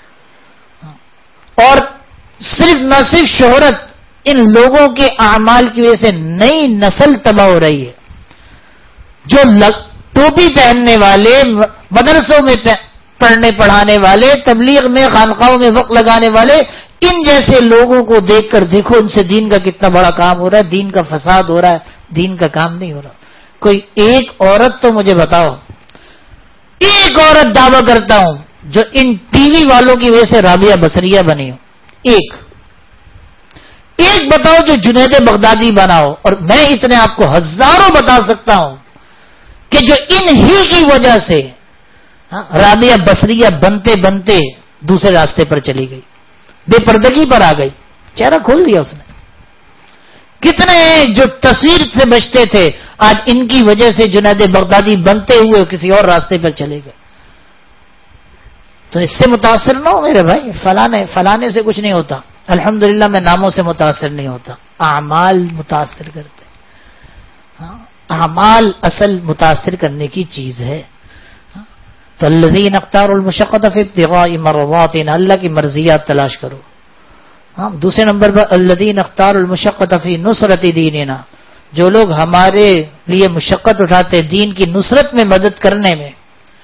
اور صرف نہ صرف شہرت، ان لوگوں کے اعمال کی وجہ سے نئی نسل تباہ ہو رہی ہے. جو ٹوپی پہننے والے، مدرسوں میں پڑھنے پڑھانے والے، تبلیغ میں خانقاہوں میں وقت لگانے والے، ان جیسے لوگوں کو دیکھ کر دیکھو ان سے دین کا کتنا بڑا کام ہو رہا ہے. دین کا فساد ہو رہا ہے، دین کا کام نہیں ہو رہا. کوئی ایک عورت تو مجھے بتاؤ، ایک عورت دعویٰ کرتا ہوں جو ان ٹی وی والوں کی وجہ سے رابعہ بصریہ بنی ہو، ایک ایک بتاؤ جو جنید بغدادی بنا ہو. اور میں اتنے آپ کو ہزاروں بتا سکتا ہوں کہ جو ان ہی کی وجہ سے رابعہ بصریہ بنتے بنتے دوسرے راستے پر چلی گئی، بے پردگی پر آ گئی، چہرہ کھول دیا اس نے. کتنے جو تصویر سے بچتے تھے آج ان کی وجہ سے جنید بغدادی بنتے ہوئے کسی اور راستے پر چلے گئے. تو اس سے متاثر نہ ہو میرے بھائی، فلانے فلانے سے کچھ نہیں ہوتا. الحمدللہ میں ناموں سے متاثر نہیں ہوتا، اعمال متاثر کرتے. ہاں اعمال اصل متاثر کرنے کی چیز ہے. تو الذین اختاروا المشقۃ فی ابتغاء مرضاتنا، اللہ کی مرضیات تلاش کرو. ہاں دوسرے نمبر پر الذین اختاروا المشقۃ فی نصرۃ دیننا، جو لوگ ہمارے لیے مشقت اٹھاتے دین کی نصرت میں مدد کرنے میں،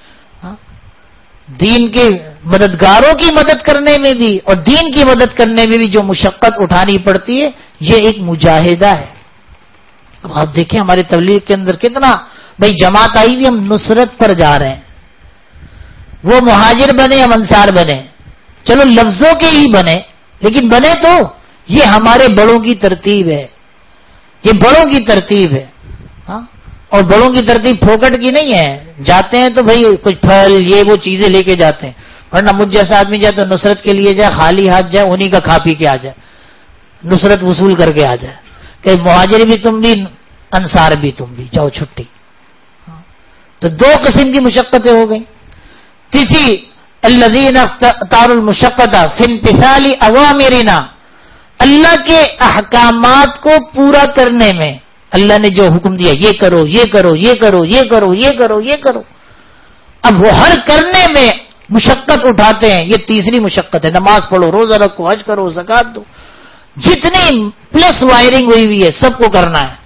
دین کے مددگاروں کی مدد کرنے میں بھی اور دین کی مدد کرنے میں بھی جو مشقت اٹھانی پڑتی ہے یہ ایک مجاہدہ ہے. اب آپ دیکھیں ہماری تبلیغ کے اندر کتنا بھائی جماعت آئی بھی، ہم نصرت پر جا رہے ہیں. وہ مہاجر بنے یا انصار بنے، چلو لفظوں کے ہی بنے لیکن بنے تو یہ ہمارے بڑوں کی ترتیب ہے، یہ بڑوں کی ترتیب ہے. ہاں اور بڑوں کی ترتیب پھوکٹ کی نہیں ہے. جاتے ہیں تو بھائی کچھ پھل یہ وہ چیزیں لے کے جاتے ہیں، ورنہ مجھ جیسا آدمی جائے تو نصرت کے لیے جائے خالی ہاتھ جائے، انہی کا کھا پی کے آ جائے، نصرت وصول کر کے آ جائے کہ مہاجر بھی تم بھی انصار بھی تم بھی، جاؤ چھٹی. تو دو قسم کی مشقتیں ہو گئیں. تیسری الذین اختاروا المشقۃ فی امتثال اوامرنا، اللہ کے احکامات کو پورا کرنے میں اللہ نے جو حکم دیا یہ کرو یہ کرو یہ کرو یہ کرو یہ کرو یہ کرو، اب وہ ہر کرنے میں مشقت اٹھاتے ہیں. یہ تیسری مشقت ہے. نماز پڑھو، روزہ رکھو، حج کرو، زکات دو، جتنی پلس وائرنگ ہوئی ہوئی ہے سب کو کرنا ہے.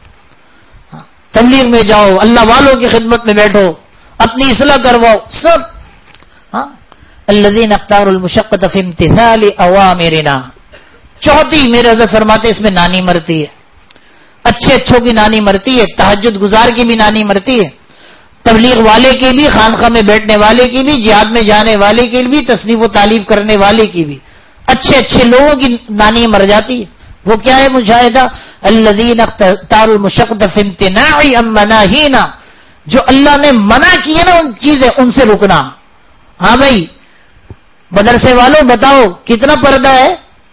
تبلیغ میں جاؤ، اللہ والوں کی خدمت میں بیٹھو، اپنی اصلاح کرواؤ، سب. ہاں الذین اختاروا المشقۃ فی امتثال اوامرنا. چوتھی میرے حضرت فرماتے اس میں نانی مرتی ہے، اچھے اچھوں کی نانی مرتی ہے، تہجد گزار کی بھی نانی مرتی ہے، تبلیغ والے کی بھی، خانقاہ میں بیٹھنے والے کی بھی، جہاد میں جانے والے کی بھی، تصنیف و تعلیف کرنے والے کی بھی، اچھے اچھے لوگوں کی نانی مر جاتی ہے. وہ کیا ہے مجاہدہ؟ الذین اختاروا المشقۃ فی امتناع عن مناہینا، جو اللہ نے منع کیے نا ان چیزیں ان سے رکنا. ہاں بھائی مدرسے والوں بتاؤ کتنا پردہ ہے؟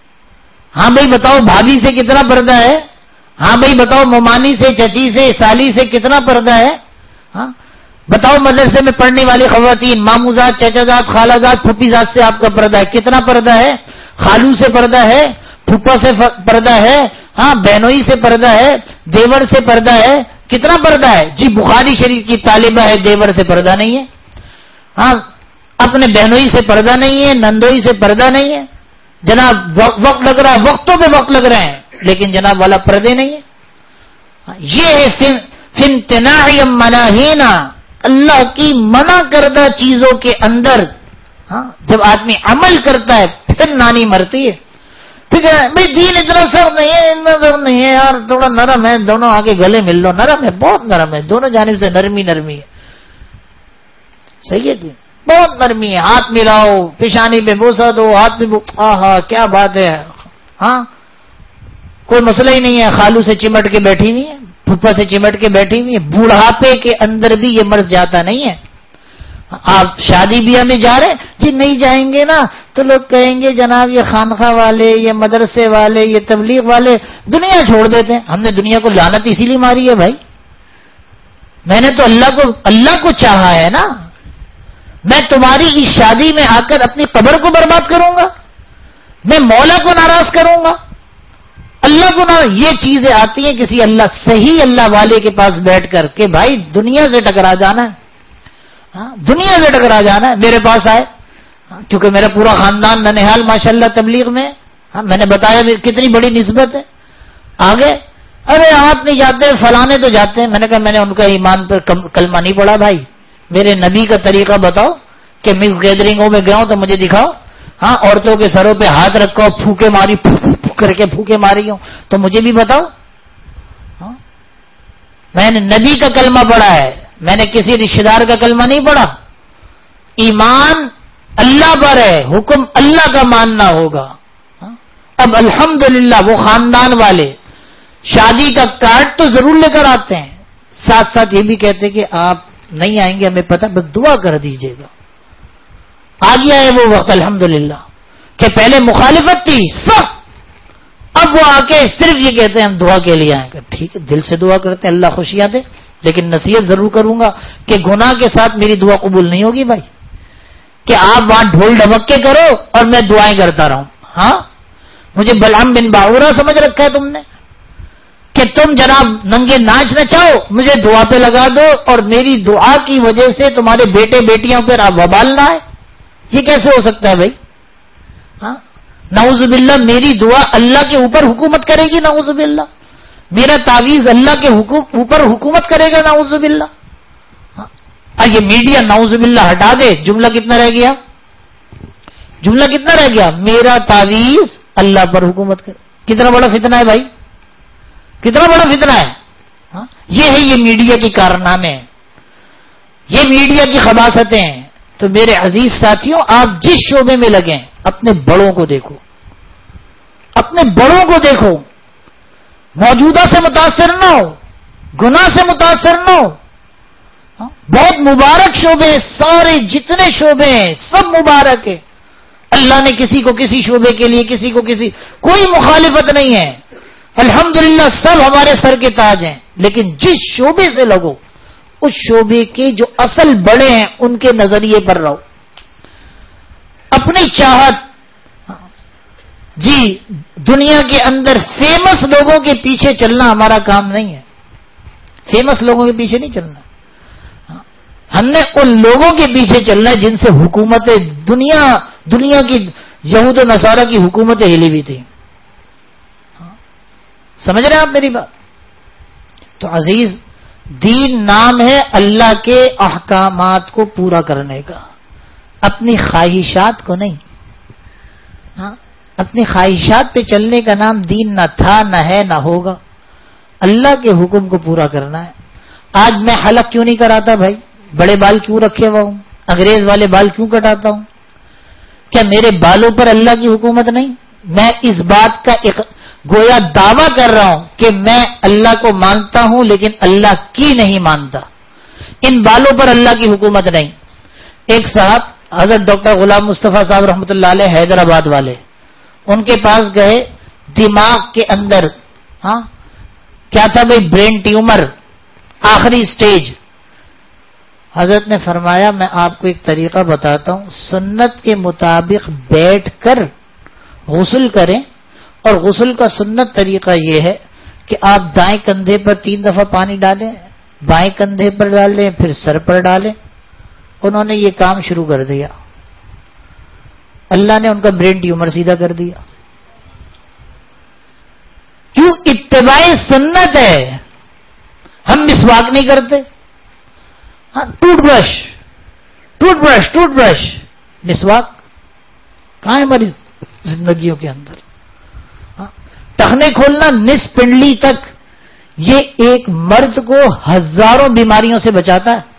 ہاں بھائی بتاؤ بھابھی سے کتنا پردہ ہے؟ ہاں بھائی بتاؤ ممانی سے، چچی سے، سالی سے کتنا پردہ ہے؟ ہاں بتاؤ مدرسے میں پڑھنے والی خواتین، ماموزاد، چچا زاد، خالہ زاد، پھوپھی زاد سے آپ کا پردہ ہے، کتنا پردہ ہے؟ خالو سے پردہ ہے، پھوپھا سے پردہ ہے، ہاں بہنوئی سے پردہ ہے، دیور سے پردہ ہے، کتنا پردہ ہے؟ جی بخاری شریف کی طالبہ ہے، دیور سے پردہ نہیں ہے. ہاں اپنے بہنوئی سے پردہ نہیں ہے، نندوئی سے پردہ نہیں ہے. جناب وقت لگ رہا ہے، وقتوں پہ وقت لگ رہے ہیں لیکن جناب والا پردے نہیں ہے. یہ ہے فامتناع عن مناہینا، اللہ کی منع کردہ چیزوں کے اندر ہاں جب آدمی عمل کرتا ہے پھر نانی مرتی ہے. ٹھیک ہے بھائی دین اتنا سخت نہیں ہے، اتنا سخت نہیں ہے یار، تھوڑا نرم ہے، دونوں آگے گلے مل لو. نرم ہے، بہت نرم ہے، دونوں جانب سے نرمی نرمی ہے. صحیح ہے دین بہت نرمی ہے. ہاتھ ملاؤ، پیشانی پہ بوسہ دو، ہاتھ میں ہاں کیا بات ہے. ہاں کوئی مسئلہ ہی نہیں ہے. خالو سے چمٹ کے بیٹھی ہوئی ہے، پھپھا سے چمٹ کے بیٹھی ہوئی ہے. بوڑھاپے کے اندر بھی یہ مرض جاتا نہیں ہے. آپ شادی بیاہ میں جا رہے جی نہیں جائیں گے نا تو لوگ کہیں گے جناب یہ خانقاہ والے، یہ مدرسے والے، یہ تبلیغ والے دنیا چھوڑ دیتے ہیں. ہم نے دنیا کو لعنت اسی لیے ماری ہے بھائی. میں نے تو اللہ کو اللہ کو چاہا ہے نا. میں تمہاری اس شادی میں آ کر اپنی قبر کو برباد کروں گا؟ میں مولا کو ناراض کروں گا؟ اللہ کو ناراض؟ یہ چیزیں آتی ہیں کسی اللہ صحیح اللہ والے کے پاس بیٹھ کر کہ بھائی دنیا سے ٹکرا جانا ہے. ہاں دنیا سے ٹکرا جانا ہے. میرے پاس آئے کیونکہ میرا پورا خاندان ننہال ماشاءاللہ تبلیغ میں. ہاں میں نے بتایا کتنی بڑی نسبت ہے. آگے ارے آپ نہیں جاتے، فلانے تو جاتے ہیں. میں نے کہا میں نے ان کا ایمان پر کلمہ نہیں پڑھا بھائی. میرے نبی کا طریقہ بتاؤ کہ مکس گیدرنگوں میں گیا ہوں تو مجھے دکھاؤ. ہاں عورتوں کے سروں پہ ہاتھ رکھو، پھوکے ماری پھوک کر کے پھوکے ماری ہوں تو مجھے بھی بتاؤ. ہاں میں نے نبی کا کلمہ پڑھا ہے، میں نے کسی رشتہ دار کا کلمہ نہیں پڑھا. ایمان اللہ پر ہے، حکم اللہ کا ماننا ہوگا. اب الحمدللہ وہ خاندان والے شادی کا کارڈ تو ضرور لے کر آتے ہیں، ساتھ ساتھ یہ بھی کہتے کہ آپ نہیں آئیں گے ہمیں پتہ، بس دعا کر دیجیے گا. آ گیا ہے وہ وقت الحمدللہ کہ پہلے مخالفت تھی سب، اب وہ آ کے صرف یہ کہتے ہیں ہم دعا کے لیے آئیں گے. ٹھیک ہے، دل سے دعا کرتے ہیں، اللہ خوشیاں دے، لیکن نصیحت ضرور کروں گا کہ گناہ کے ساتھ میری دعا قبول نہیں ہوگی بھائی، کہ آپ وہاں ڈھول ڈھمکے کرو اور میں دعائیں کرتا رہوں. ہاں، مجھے بلعام بن باورا سمجھ رکھا ہے تم نے کہ تم جناب ننگے ناچ نچاؤ، مجھے دعا پہ لگا دو اور میری دعا کی وجہ سے تمہارے بیٹے بیٹیاں پر آپ وبال نہ آئے. یہ کیسے ہو سکتا ہے بھائی؟ ہاں، نعوذ باللہ میری دعا اللہ کے اوپر حکومت کرے گی، نعوذ باللہ میرا تعویذ اللہ کے اوپر حکومت کرے گا، نعوذ باللہ. ہاں، یہ میڈیا نعوذ باللہ ہٹا دے، جملہ کتنا رہ گیا؟ جملہ کتنا رہ گیا؟ میرا تعویذ اللہ پر حکومت کرے. کتنا بڑا فتنہ ہے بھائی، کتنا بڑا فتنہ ہے. ہاں، یہ ہے یہ میڈیا کی کارنامے، یہ میڈیا کی خباثتیں ہیں. تو میرے عزیز ساتھیوں، آپ جس شعبے میں لگیں اپنے بڑوں کو دیکھو، اپنے بڑوں کو دیکھو، موجودہ سے متاثر نہ ہو، گناہ سے متاثر نہ ہو. بہت مبارک شعبے، سارے جتنے شعبے ہیں سب مبارک ہیں. اللہ نے کسی کو کسی شعبے کے لیے، کسی کو کسی، کوئی مخالفت نہیں ہے. الحمدللہ سب ہمارے سر کے تاج ہیں. لیکن جس شعبے سے لگو اس شعبے کے جو اصل بڑے ہیں ان کے نظریے پر رہو. اپنی چاہت، جی دنیا کے اندر فیمس لوگوں کے پیچھے چلنا ہمارا کام نہیں ہے. فیمس لوگوں کے پیچھے نہیں چلنا، ہم نے ان لوگوں کے پیچھے چلنا ہے جن سے حکومتیں، دنیا دنیا کی یہود و نصارہ کی حکومتیں ہلی ہوئی تھیں. سمجھ رہے ہیں آپ میری بات؟ تو عزیز، دین نام ہے اللہ کے احکامات کو پورا کرنے کا، اپنی خواہشات کو نہیں. ہاں، اپنی خواہشات پہ چلنے کا نام دین نہ تھا، نہ ہے، نہ ہوگا. اللہ کے حکم کو پورا کرنا ہے. آج میں حلق کیوں نہیں کراتا بھائی؟ بڑے بال کیوں رکھے ہوا ہوں؟ انگریز والے بال کیوں کٹاتا ہوں؟ کیا میرے بالوں پر اللہ کی حکومت نہیں؟ میں اس بات کا ایک گویا دعویٰ کر رہا ہوں کہ میں اللہ کو مانتا ہوں لیکن اللہ کی نہیں مانتا. ان بالوں پر اللہ کی حکومت نہیں. ایک صاحب حضرت ڈاکٹر غلام مصطفیٰ صاحب رحمۃ اللہ علیہ حیدرآباد والے، ان کے پاس گئے، دماغ کے اندر ہاں کیا تھا بھائی؟ برین ٹیومر، آخری سٹیج. حضرت نے فرمایا میں آپ کو ایک طریقہ بتاتا ہوں، سنت کے مطابق بیٹھ کر غسل کریں. اور غسل کا سنت طریقہ یہ ہے کہ آپ دائیں کندھے پر تین دفعہ پانی ڈالیں، بائیں کندھے پر ڈالیں، پھر سر پر ڈالیں. انہوں نے یہ کام شروع کر دیا، اللہ نے ان کا برین ٹیومر سیدھا کر دیا. کیوں؟ اتباع سنت ہے. ہم مسواک نہیں کرتے، ہاں tooth brush tooth brush tooth brush مسواک کہاں ہے ہماری زندگیوں کے اندر؟ ٹخنے کھولنا نصف پنڈلی تک، یہ ایک مرد کو ہزاروں بیماریوں سے بچاتا ہے.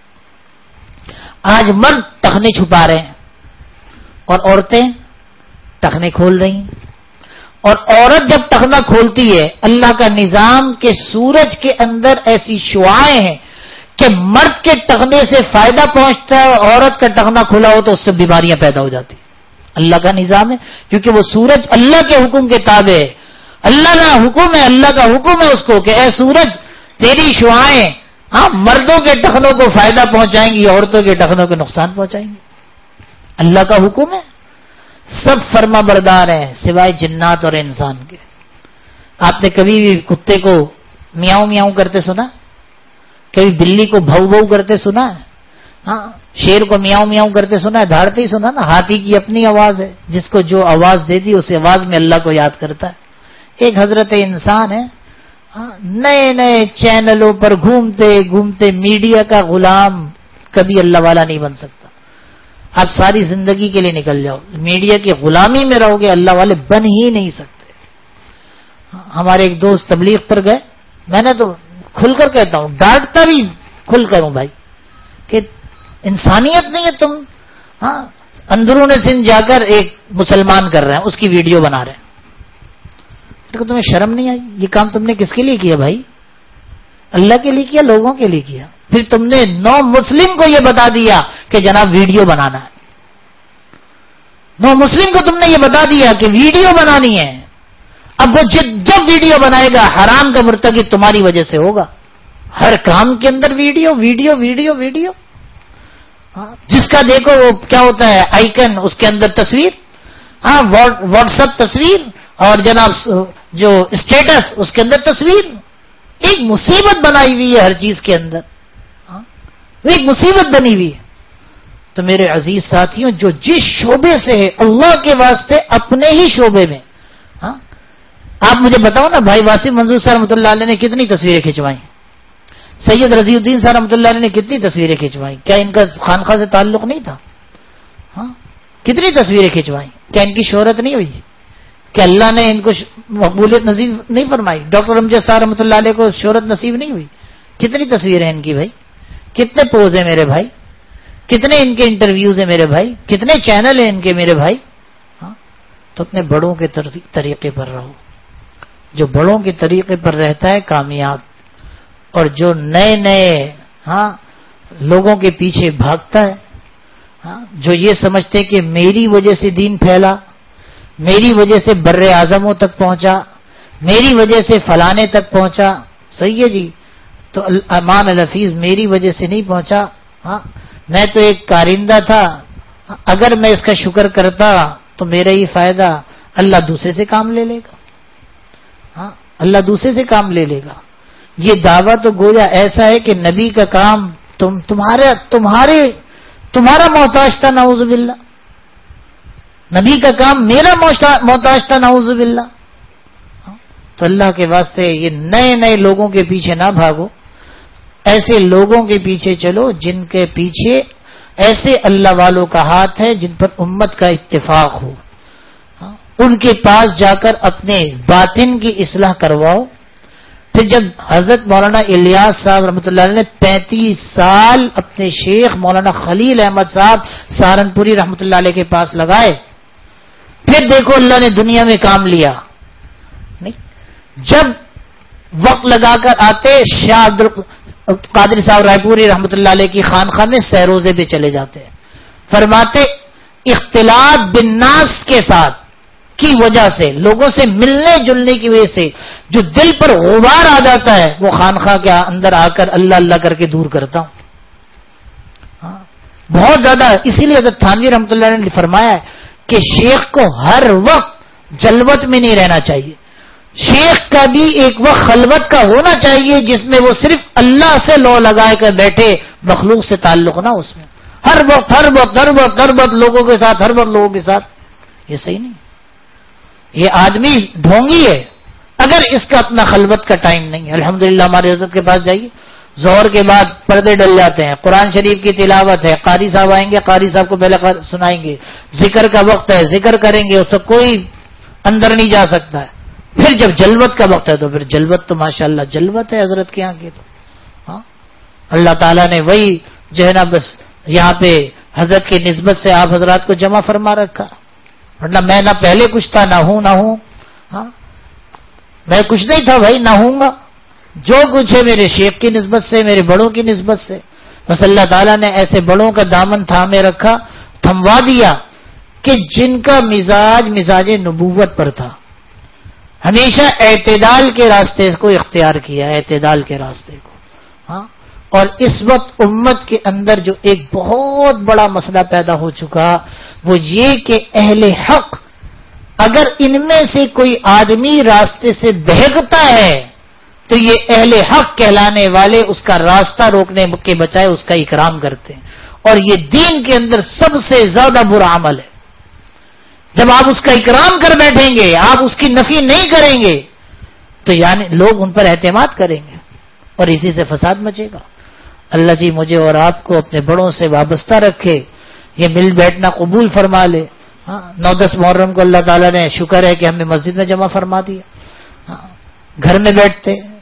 آج مرد ٹخنے چھپا رہے ہیں اور عورتیں ٹخنے کھول رہی ہیں. اور عورت جب ٹخنا کھولتی ہے، اللہ کا نظام کے سورج کے اندر ایسی شعاعیں ہیں کہ مرد کے ٹخنے سے فائدہ پہنچتا ہے اور عورت کا ٹخنا کھلا ہو تو اس سے بیماریاں پیدا ہو جاتی. اللہ کا نظام ہے، کیونکہ وہ سورج اللہ کے حکم کے تابع ہے. اللہ کا حکم ہے، اللہ کا حکم ہے اس کو کہ اے سورج تیری شعاعیں ہاں مردوں کے ٹخنوں کو فائدہ پہنچائیں گی، عورتوں کے ٹخنوں کو نقصان پہنچائیں گی. اللہ کا حکم ہے. سب فرما بردار ہیں سوائے جنات اور انسان کے. آپ نے کبھی بھی کتے کو میاؤں میاؤں کرتے سنا؟ کبھی بلی کو بھو بھو کرتے سنا ہے؟ ہاں، شیر کو میاؤں میاؤں کرتے سنا ہے؟ دھاڑتے ہی سنا نا. ہاتھی کی اپنی آواز ہے، جس کو جو آواز دے دی اس آواز میں اللہ کو یاد کرتا ہے. ایک حضرت انسان ہے، نئے نئے چینلوں پر گھومتے گھومتے میڈیا کا غلام کبھی اللہ والا نہیں بن سکتا. آپ ساری زندگی کے لیے نکل جاؤ، میڈیا کی غلامی میں رہو گے، اللہ والے بن ہی نہیں سکتے. ہمارے ایک دوست تبلیغ پر گئے، میں نے تو کھل کر کہتا ہوں، ڈانٹتا بھی کھل کر ہوں بھائی، کہ انسانیت نہیں ہے تم. ہاں اندرون سندھ جا کر ایک مسلمان کر رہے ہیں، اس کی ویڈیو بنا رہے ہیں. تمہیں شرم نہیں آئی؟ یہ کام تم نے کس کے لیے کیا بھائی؟ اللہ کے لیے کیا، لوگوں کے لیے کیا؟ پھر تم نے نو مسلم کو یہ بتا دیا کہ جناب ویڈیو بنانا ہے. نو مسلم کو تم نے یہ بتا دیا کہ ویڈیو بنانی ہے. اب وہ جب ویڈیو بنائے گا حرام کا مرتکب تمہاری وجہ سے ہوگا. ہر کام کے اندر ویڈیو ویڈیو ویڈیو ویڈیو. جس کا دیکھو وہ کیا ہوتا ہے آئیکن، اس کے اندر تصویر، ہاں واٹس ایپ تصویر، اور جناب جو اسٹیٹس اس کے اندر تصویر. ایک مصیبت بنائی ہوئی ہے ہر چیز کے اندر، وہ ایک مصیبت بنی ہوئی ہے. تو میرے عزیز ساتھیوں، جو جس شعبے سے ہے اللہ کے واسطے اپنے ہی شعبے میں، ہاں آپ مجھے بتاؤ نا بھائی، واسم منظور صاحب رحمۃ اللہ علیہ نے کتنی تصویریں کھنچوائی؟ سید رضی الدین صاحب رحمۃ اللہ علیہ نے کتنی تصویریں کھنچوائی؟ کیا ان کا خانقاہ سے تعلق نہیں تھا؟ ہاں کتنی تصویریں کھنچوائی؟ کیا ان کی شہرت نہیں ہوئی؟ کہ اللہ نے ان کو مقبولیت نصیب نہیں فرمائی؟ ڈاکٹر امجد صاحب رحمۃ اللہ علیہ کو شہرت نصیب نہیں ہوئی؟ کتنی تصویریں ان کی بھائی، کتنے پوز ہیں میرے بھائی، کتنے ان کے انٹرویوز ہیں میرے بھائی، کتنے چینل ہیں ان کے میرے بھائی. ہاں تو اپنے بڑوں کے طریقے پر رہو. جو بڑوں کے طریقے پر رہتا ہے کامیاب، اور جو نئے نئے ہاں لوگوں کے پیچھے بھاگتا ہے، ہاں جو یہ سمجھتے کہ میری وجہ سے دین پھیلا، میری وجہ سے بر اعظموں تک پہنچا، میری وجہ سے فلانے تک پہنچا. صحیح ہے جی، تو امان الحفیظ میری وجہ سے نہیں پہنچا. ہاں میں تو ایک کارندہ تھا، اگر میں اس کا شکر کرتا تو میرا ہی فائدہ، اللہ دوسرے سے کام لے لے گا. ہاں اللہ دوسرے سے کام لے لے گا. یہ دعویٰ تو گویا ایسا ہے کہ نبی کا کام تم تمہارے تمہارے تمہارا محتاج تھا، نعوذ باللہ. نبی کا کام میرا محتاج تھا، نعوذ باللہ. تو اللہ کے واسطے یہ نئے نئے لوگوں کے پیچھے نہ بھاگو، ایسے لوگوں کے پیچھے چلو جن کے پیچھے ایسے اللہ والوں کا ہاتھ ہے، جن پر امت کا اتفاق ہو. ان کے پاس جا کر اپنے باطن کی اصلاح کرواؤ. پھر جب حضرت مولانا الیاس صاحب رحمۃ اللہ علیہ نے پینتیس سال اپنے شیخ مولانا خلیل احمد صاحب سہارنپوری رحمۃ اللہ علیہ کے پاس لگائے، پھر دیکھو اللہ نے دنیا میں کام لیا. نہیں جب وقت لگا کر آتے، شاہ عبد القادر صاحب رائے پوری رحمۃ اللہ علیہ کی خانقاہ میں سہروزے پہ چلے جاتے، فرماتے اختلاط بالناس کے ساتھ کی وجہ سے، لوگوں سے ملنے جلنے کی وجہ سے جو دل پر غبار آ جاتا ہے، وہ خانقاہ کے اندر آ کر اللہ اللہ کر کے دور کرتا ہوں. ہاں بہت زیادہ. اسی لیے حضرت تھانوی رحمۃ اللہ علیہ نے فرمایا ہے کہ شیخ کو ہر وقت جلوت میں نہیں رہنا چاہیے. شیخ کا بھی ایک وقت خلوت کا ہونا چاہیے جس میں وہ صرف اللہ سے لو لگائے کر بیٹھے، مخلوق سے تعلق نہ اس میں. ہر وقت ہر وقت ہر وقت ہر وقت لوگوں کے ساتھ، ہر وقت لوگوں کے ساتھ، یہ صحیح نہیں. یہ آدمی ڈھونگی ہے اگر اس کا اپنا خلوت کا ٹائم نہیں ہے. الحمدللہ ہمارے حضرت کے پاس جائیے، ظہر کے بعد پردے ڈل جاتے ہیں، قرآن شریف کی تلاوت ہے، قاری صاحب آئیں گے، قاری صاحب کو پہلے سنائیں گے، ذکر کا وقت ہے، ذکر کریں گے، اس سے کوئی اندر نہیں جا سکتا ہے. پھر جب جلوت کا وقت ہے تو پھر جلوت تو ماشاءاللہ جلوت ہے حضرت کے یہاں کی. تو ہاں اللہ تعالیٰ نے وہی جو ہے نا بس یہاں پہ حضرت کی نسبت سے آپ حضرات کو جمع فرما رکھا. ورنہ میں نہ پہلے کچھ تھا، نہ ہوں نہ ہوں. ہاں میں کچھ نہیں تھا بھائی، نہ ہوں گا. جو کچھ ہے میرے شیخ کی نسبت سے، میرے بڑوں کی نسبت سے. بس اللہ تعالیٰ نے ایسے بڑوں کا دامن تھامے رکھا، تھموا دیا کہ جن کا مزاج مزاج نبوت پر تھا. ہمیشہ اعتدال کے راستے کو اختیار کیا، اعتدال کے راستے کو. ہاں اور اس وقت امت کے اندر جو ایک بہت بڑا مسئلہ پیدا ہو چکا، وہ یہ کہ اہل حق اگر ان میں سے کوئی آدمی راستے سے بہکتا ہے تو یہ اہل حق کہلانے والے اس کا راستہ روکنے کے بجائے اس کا اکرام کرتے ہیں. اور یہ دین کے اندر سب سے زیادہ برا عمل ہے. جب آپ اس کا اکرام کر بیٹھیں گے، آپ اس کی نفی نہیں کریں گے، تو یعنی لوگ ان پر اعتماد کریں گے اور اسی سے فساد مچے گا. اللہ جی مجھے اور آپ کو اپنے بڑوں سے وابستہ رکھے، یہ مل بیٹھنا قبول فرما لے. ہاں نو دس محرم کو اللہ تعالیٰ نے شکر ہے کہ ہمیں مسجد میں جمع فرما دیا. ہاں گھر میں بیٹھتے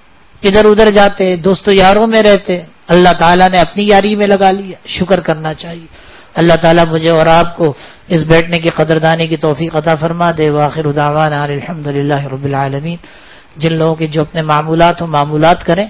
ادھر ادھر جاتے، دوستوں یاروں میں رہتے، اللہ تعالیٰ نے اپنی یاری میں لگا لیا، شکر کرنا چاہیے۔ اللہ تعالیٰ مجھے اور آپ کو اس بیٹھنے کی قدردانی کی توفیق عطا فرما دے۔ وآخر دعوانا الحمد للہ رب العالمین۔ جن لوگوں کے جو اپنے معمولات ہوں معمولات کریں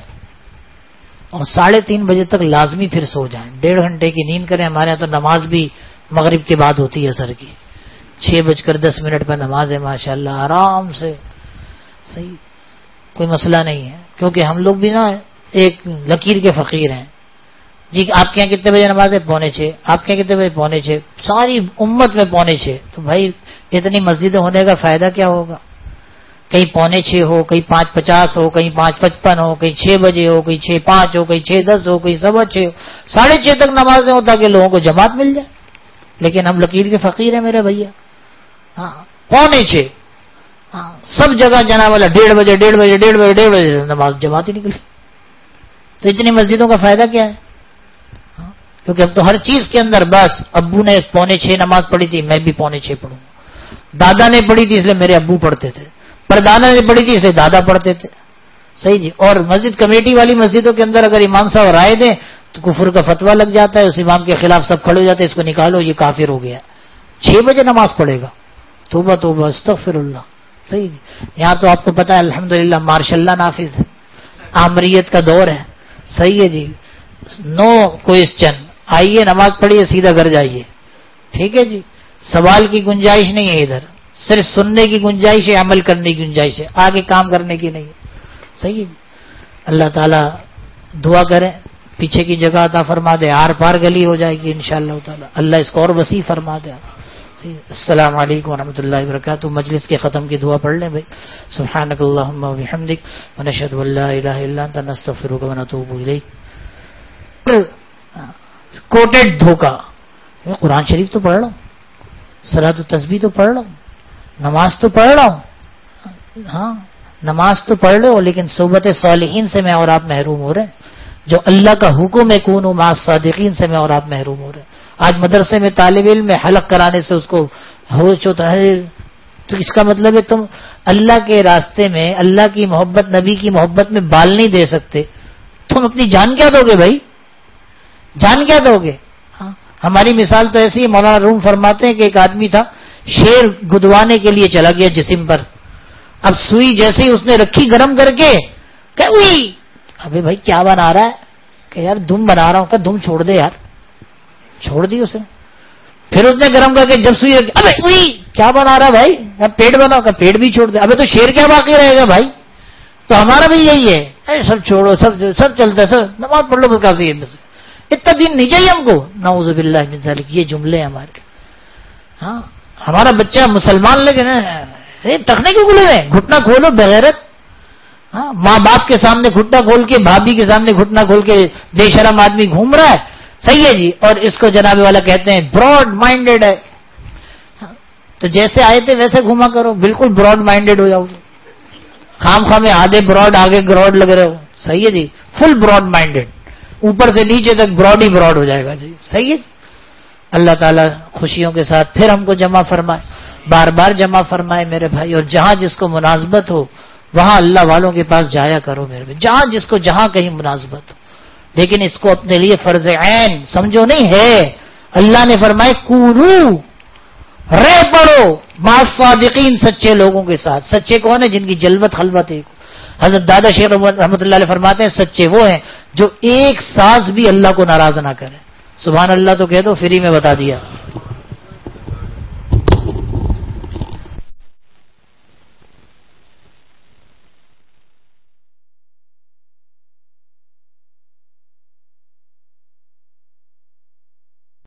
اور ساڑھے تین بجے تک لازمی پھر سو جائیں، ڈیڑھ گھنٹے کی نیند کریں۔ ہمارے یہاں تو نماز بھی مغرب کے بعد ہوتی ہے عصر کی، چھ بج کر دس منٹ پر نماز ہے ماشاء اللہ، آرام سے صحیح، کوئی مسئلہ نہیں ہے، کیونکہ ہم لوگ بھی نا ایک لکیر کے فقیر ہیں۔ جی آپ کے یہاں کتنے بجے نماز ہے؟ پونے چھ۔ آپ کے یہاں کتنے بجے؟ پونے چھ۔ ساری امت میں پونے چھ، تو بھائی اتنی مسجدیں ہونے کا فائدہ کیا ہوگا؟ کہیں پونے چھ ہو، کہیں پانچ پچاس ہو، کہیں پانچ پچپن ہو، کہیں چھ بجے ہو، کہیں چھ پانچ ہو، کہیں چھ دس ہو، کہیں سوا چھ ہو، ساڑھے چھ تک نمازیں ہو تاکہ لوگوں کو جماعت مل جائے۔ لیکن ہم لکیر کے فقیر ہیں میرے بھیا، ہاں پونے چھ، ہاں سب جگہ جنا والا ڈیڑھ بجے ڈیڑھ بجے ڈیڑھ بجے ڈیڑھ بجے نماز جماعت ہی نکلی۔ تو اتنی مسجدوں کا فائدہ کیا ہے؟ کیونکہ اب تو ہر چیز کے اندر بس ابو نے پونے چھ نماز پڑھی تھی میں بھی پونے چھ پڑھوں گا، دادا نے پڑھی تھی اس لیے میرے ابو پڑھتے تھے، پردادا نے پڑھی تھی اس لیے دادا پڑھتے تھے، صحیح جی۔ اور مسجد کمیٹی والی مسجدوں کے اندر اگر امام صاحب رائے دیں تو کفر کا فتویٰ لگ جاتا ہے، اس امام کے خلاف سب کھڑے ہو جاتے ہیں، اس کو نکالو یہ کافر ہو گیا، چھ بجے نماز پڑھے گا، توبہ توبہ استغفر اللہ، صحیح جی۔ یہاں تو آپ کو پتا ہے الحمدللہ ماشاء اللہ نافذ ہے، آمریت کا دور ہے، صحیح ہے جی، نو کوئسچن، آئیے نماز پڑھیے سیدھا گھر جائیے، ٹھیک ہے جی، سوال کی گنجائش نہیں ہے ادھر، صرف سننے کی گنجائش ہے، عمل کرنے کی گنجائش ہے، آگے کام کرنے کی نہیں ہے، صحیح ہے جی۔ اللہ تعالیٰ دعا کریں پیچھے کی جگہ عطا فرما دے، آر پار گلی ہو جائے گی انشاءاللہ تعالیٰ، اللہ اس کو اور وسیع فرما دے۔ السلام علیکم ورحمۃ اللہ وبرکاتہ۔ مجلس کے ختم کی دعا پڑھ لیں بھائی۔ سبحانک اللہم وبحمدک ونشہد ان لا الہ الا انت نستغفرک ونتوب الیک۔ کوٹڈ دھوکہ، قرآن شریف تو پڑھ رہا ہوں، صلاۃ و تسبیح تو پڑھ رہا ہوں، نماز تو پڑھ رہا ہوں، ہاں نماز تو پڑھ لو، لیکن صحبت صالحین سے میں اور آپ محروم ہو رہے ہیں، جو اللہ کا حکم ہے کونوا مع الصادقین سے میں اور آپ محروم ہو رہے ہیں۔ آج مدرسے میں طالب علم میں حلق کرانے سے اس کو ہوش ہوتا ہے، تو اس کا مطلب ہے تم اللہ کے راستے میں، اللہ کی محبت، نبی کی محبت میں بال نہیں دے سکتے، تم اپنی جان کیا دو گے بھائی؟ جان کیا دو گے؟ ہاں ہماری مثال تو ایسی ہے، مولانا روم فرماتے ہیں کہ ایک آدمی تھا، شیر گدوانے کے لیے چلا گیا جسم پر، اب سوئی جیسے ہی اس نے رکھی گرم کر کے کہ اوئی، ابے بھائی کیا بنا رہا ہے؟ کہ یار دم بنا رہا ہوں۔ کہ دم چھوڑ دے یار، چھوڑ دی اسے، پھر اس نے گرم کر کے جب سوئی رکھی، ابے اوئی کیا بنا رہا بھائی؟ پیٹ بناؤ، کہ پیٹ بھی چھوڑ دے، ابے تو شیر کیا باقی رہے گا بھائی؟ تو ہمارا بھی یہی ہے، اے سب چھوڑو، سب سب چلتا ہے، سب نماز پڑھ لو بس کافی ہے، بس اتنا دین نہیں چاہیے ہم کو، نعوذ باللہ من ذالک، یہ جملے ہیں ہمارے۔ ہاں ہمارا بچہ مسلمان لیکن ٹکنے کیوں کھلے ہوئے، گھٹنا کھولو بغیرت، ہاں ماں باپ کے سامنے گھٹنا کھول کے، بھابھی کے سامنے گھٹنا کھول کے بے شرم آدمی گھوم رہا ہے، صحیح ہے جی، اور اس کو جناب والا کہتے ہیں براڈ مائنڈیڈ ہے۔ تو جیسے آئے تھے ویسے گھوما کرو، بالکل براڈ مائنڈیڈ ہو جاؤ، خام خام آدھے براڈ آگے براڈ لگ رہے ہو، صحیح ہے جی، فل براڈ مائنڈیڈ، اوپر سے نیچے تک براڈ ہی براڈ ہو جائے گا جی، صحیح ہے جی۔ اللہ تعالیٰ خوشیوں کے ساتھ پھر ہم کو جمع فرمائے، بار بار جمع فرمائے میرے بھائی، اور جہاں جس کو مناسبت ہو وہاں اللہ والوں کے پاس جایا کرو میرے بھائی، جہاں جس کو جہاں کہیں مناسبت ہو، لیکن اس کو اپنے لیے فرض عین سمجھو نہیں ہے۔ اللہ نے فرمائے کونو، رہ پڑو مع الصادقین، سچے لوگوں کے ساتھ۔ سچے کون ہیں؟ جن کی جلوت خلوت ہے۔ حضرت دادا شیخ رحمۃ اللہ علیہ فرماتے ہیں سچے وہ ہیں جو ایک سانس بھی اللہ کو ناراض نہ کرے۔ سبحان اللہ تو کہہ دو، فری میں بتا دیا۔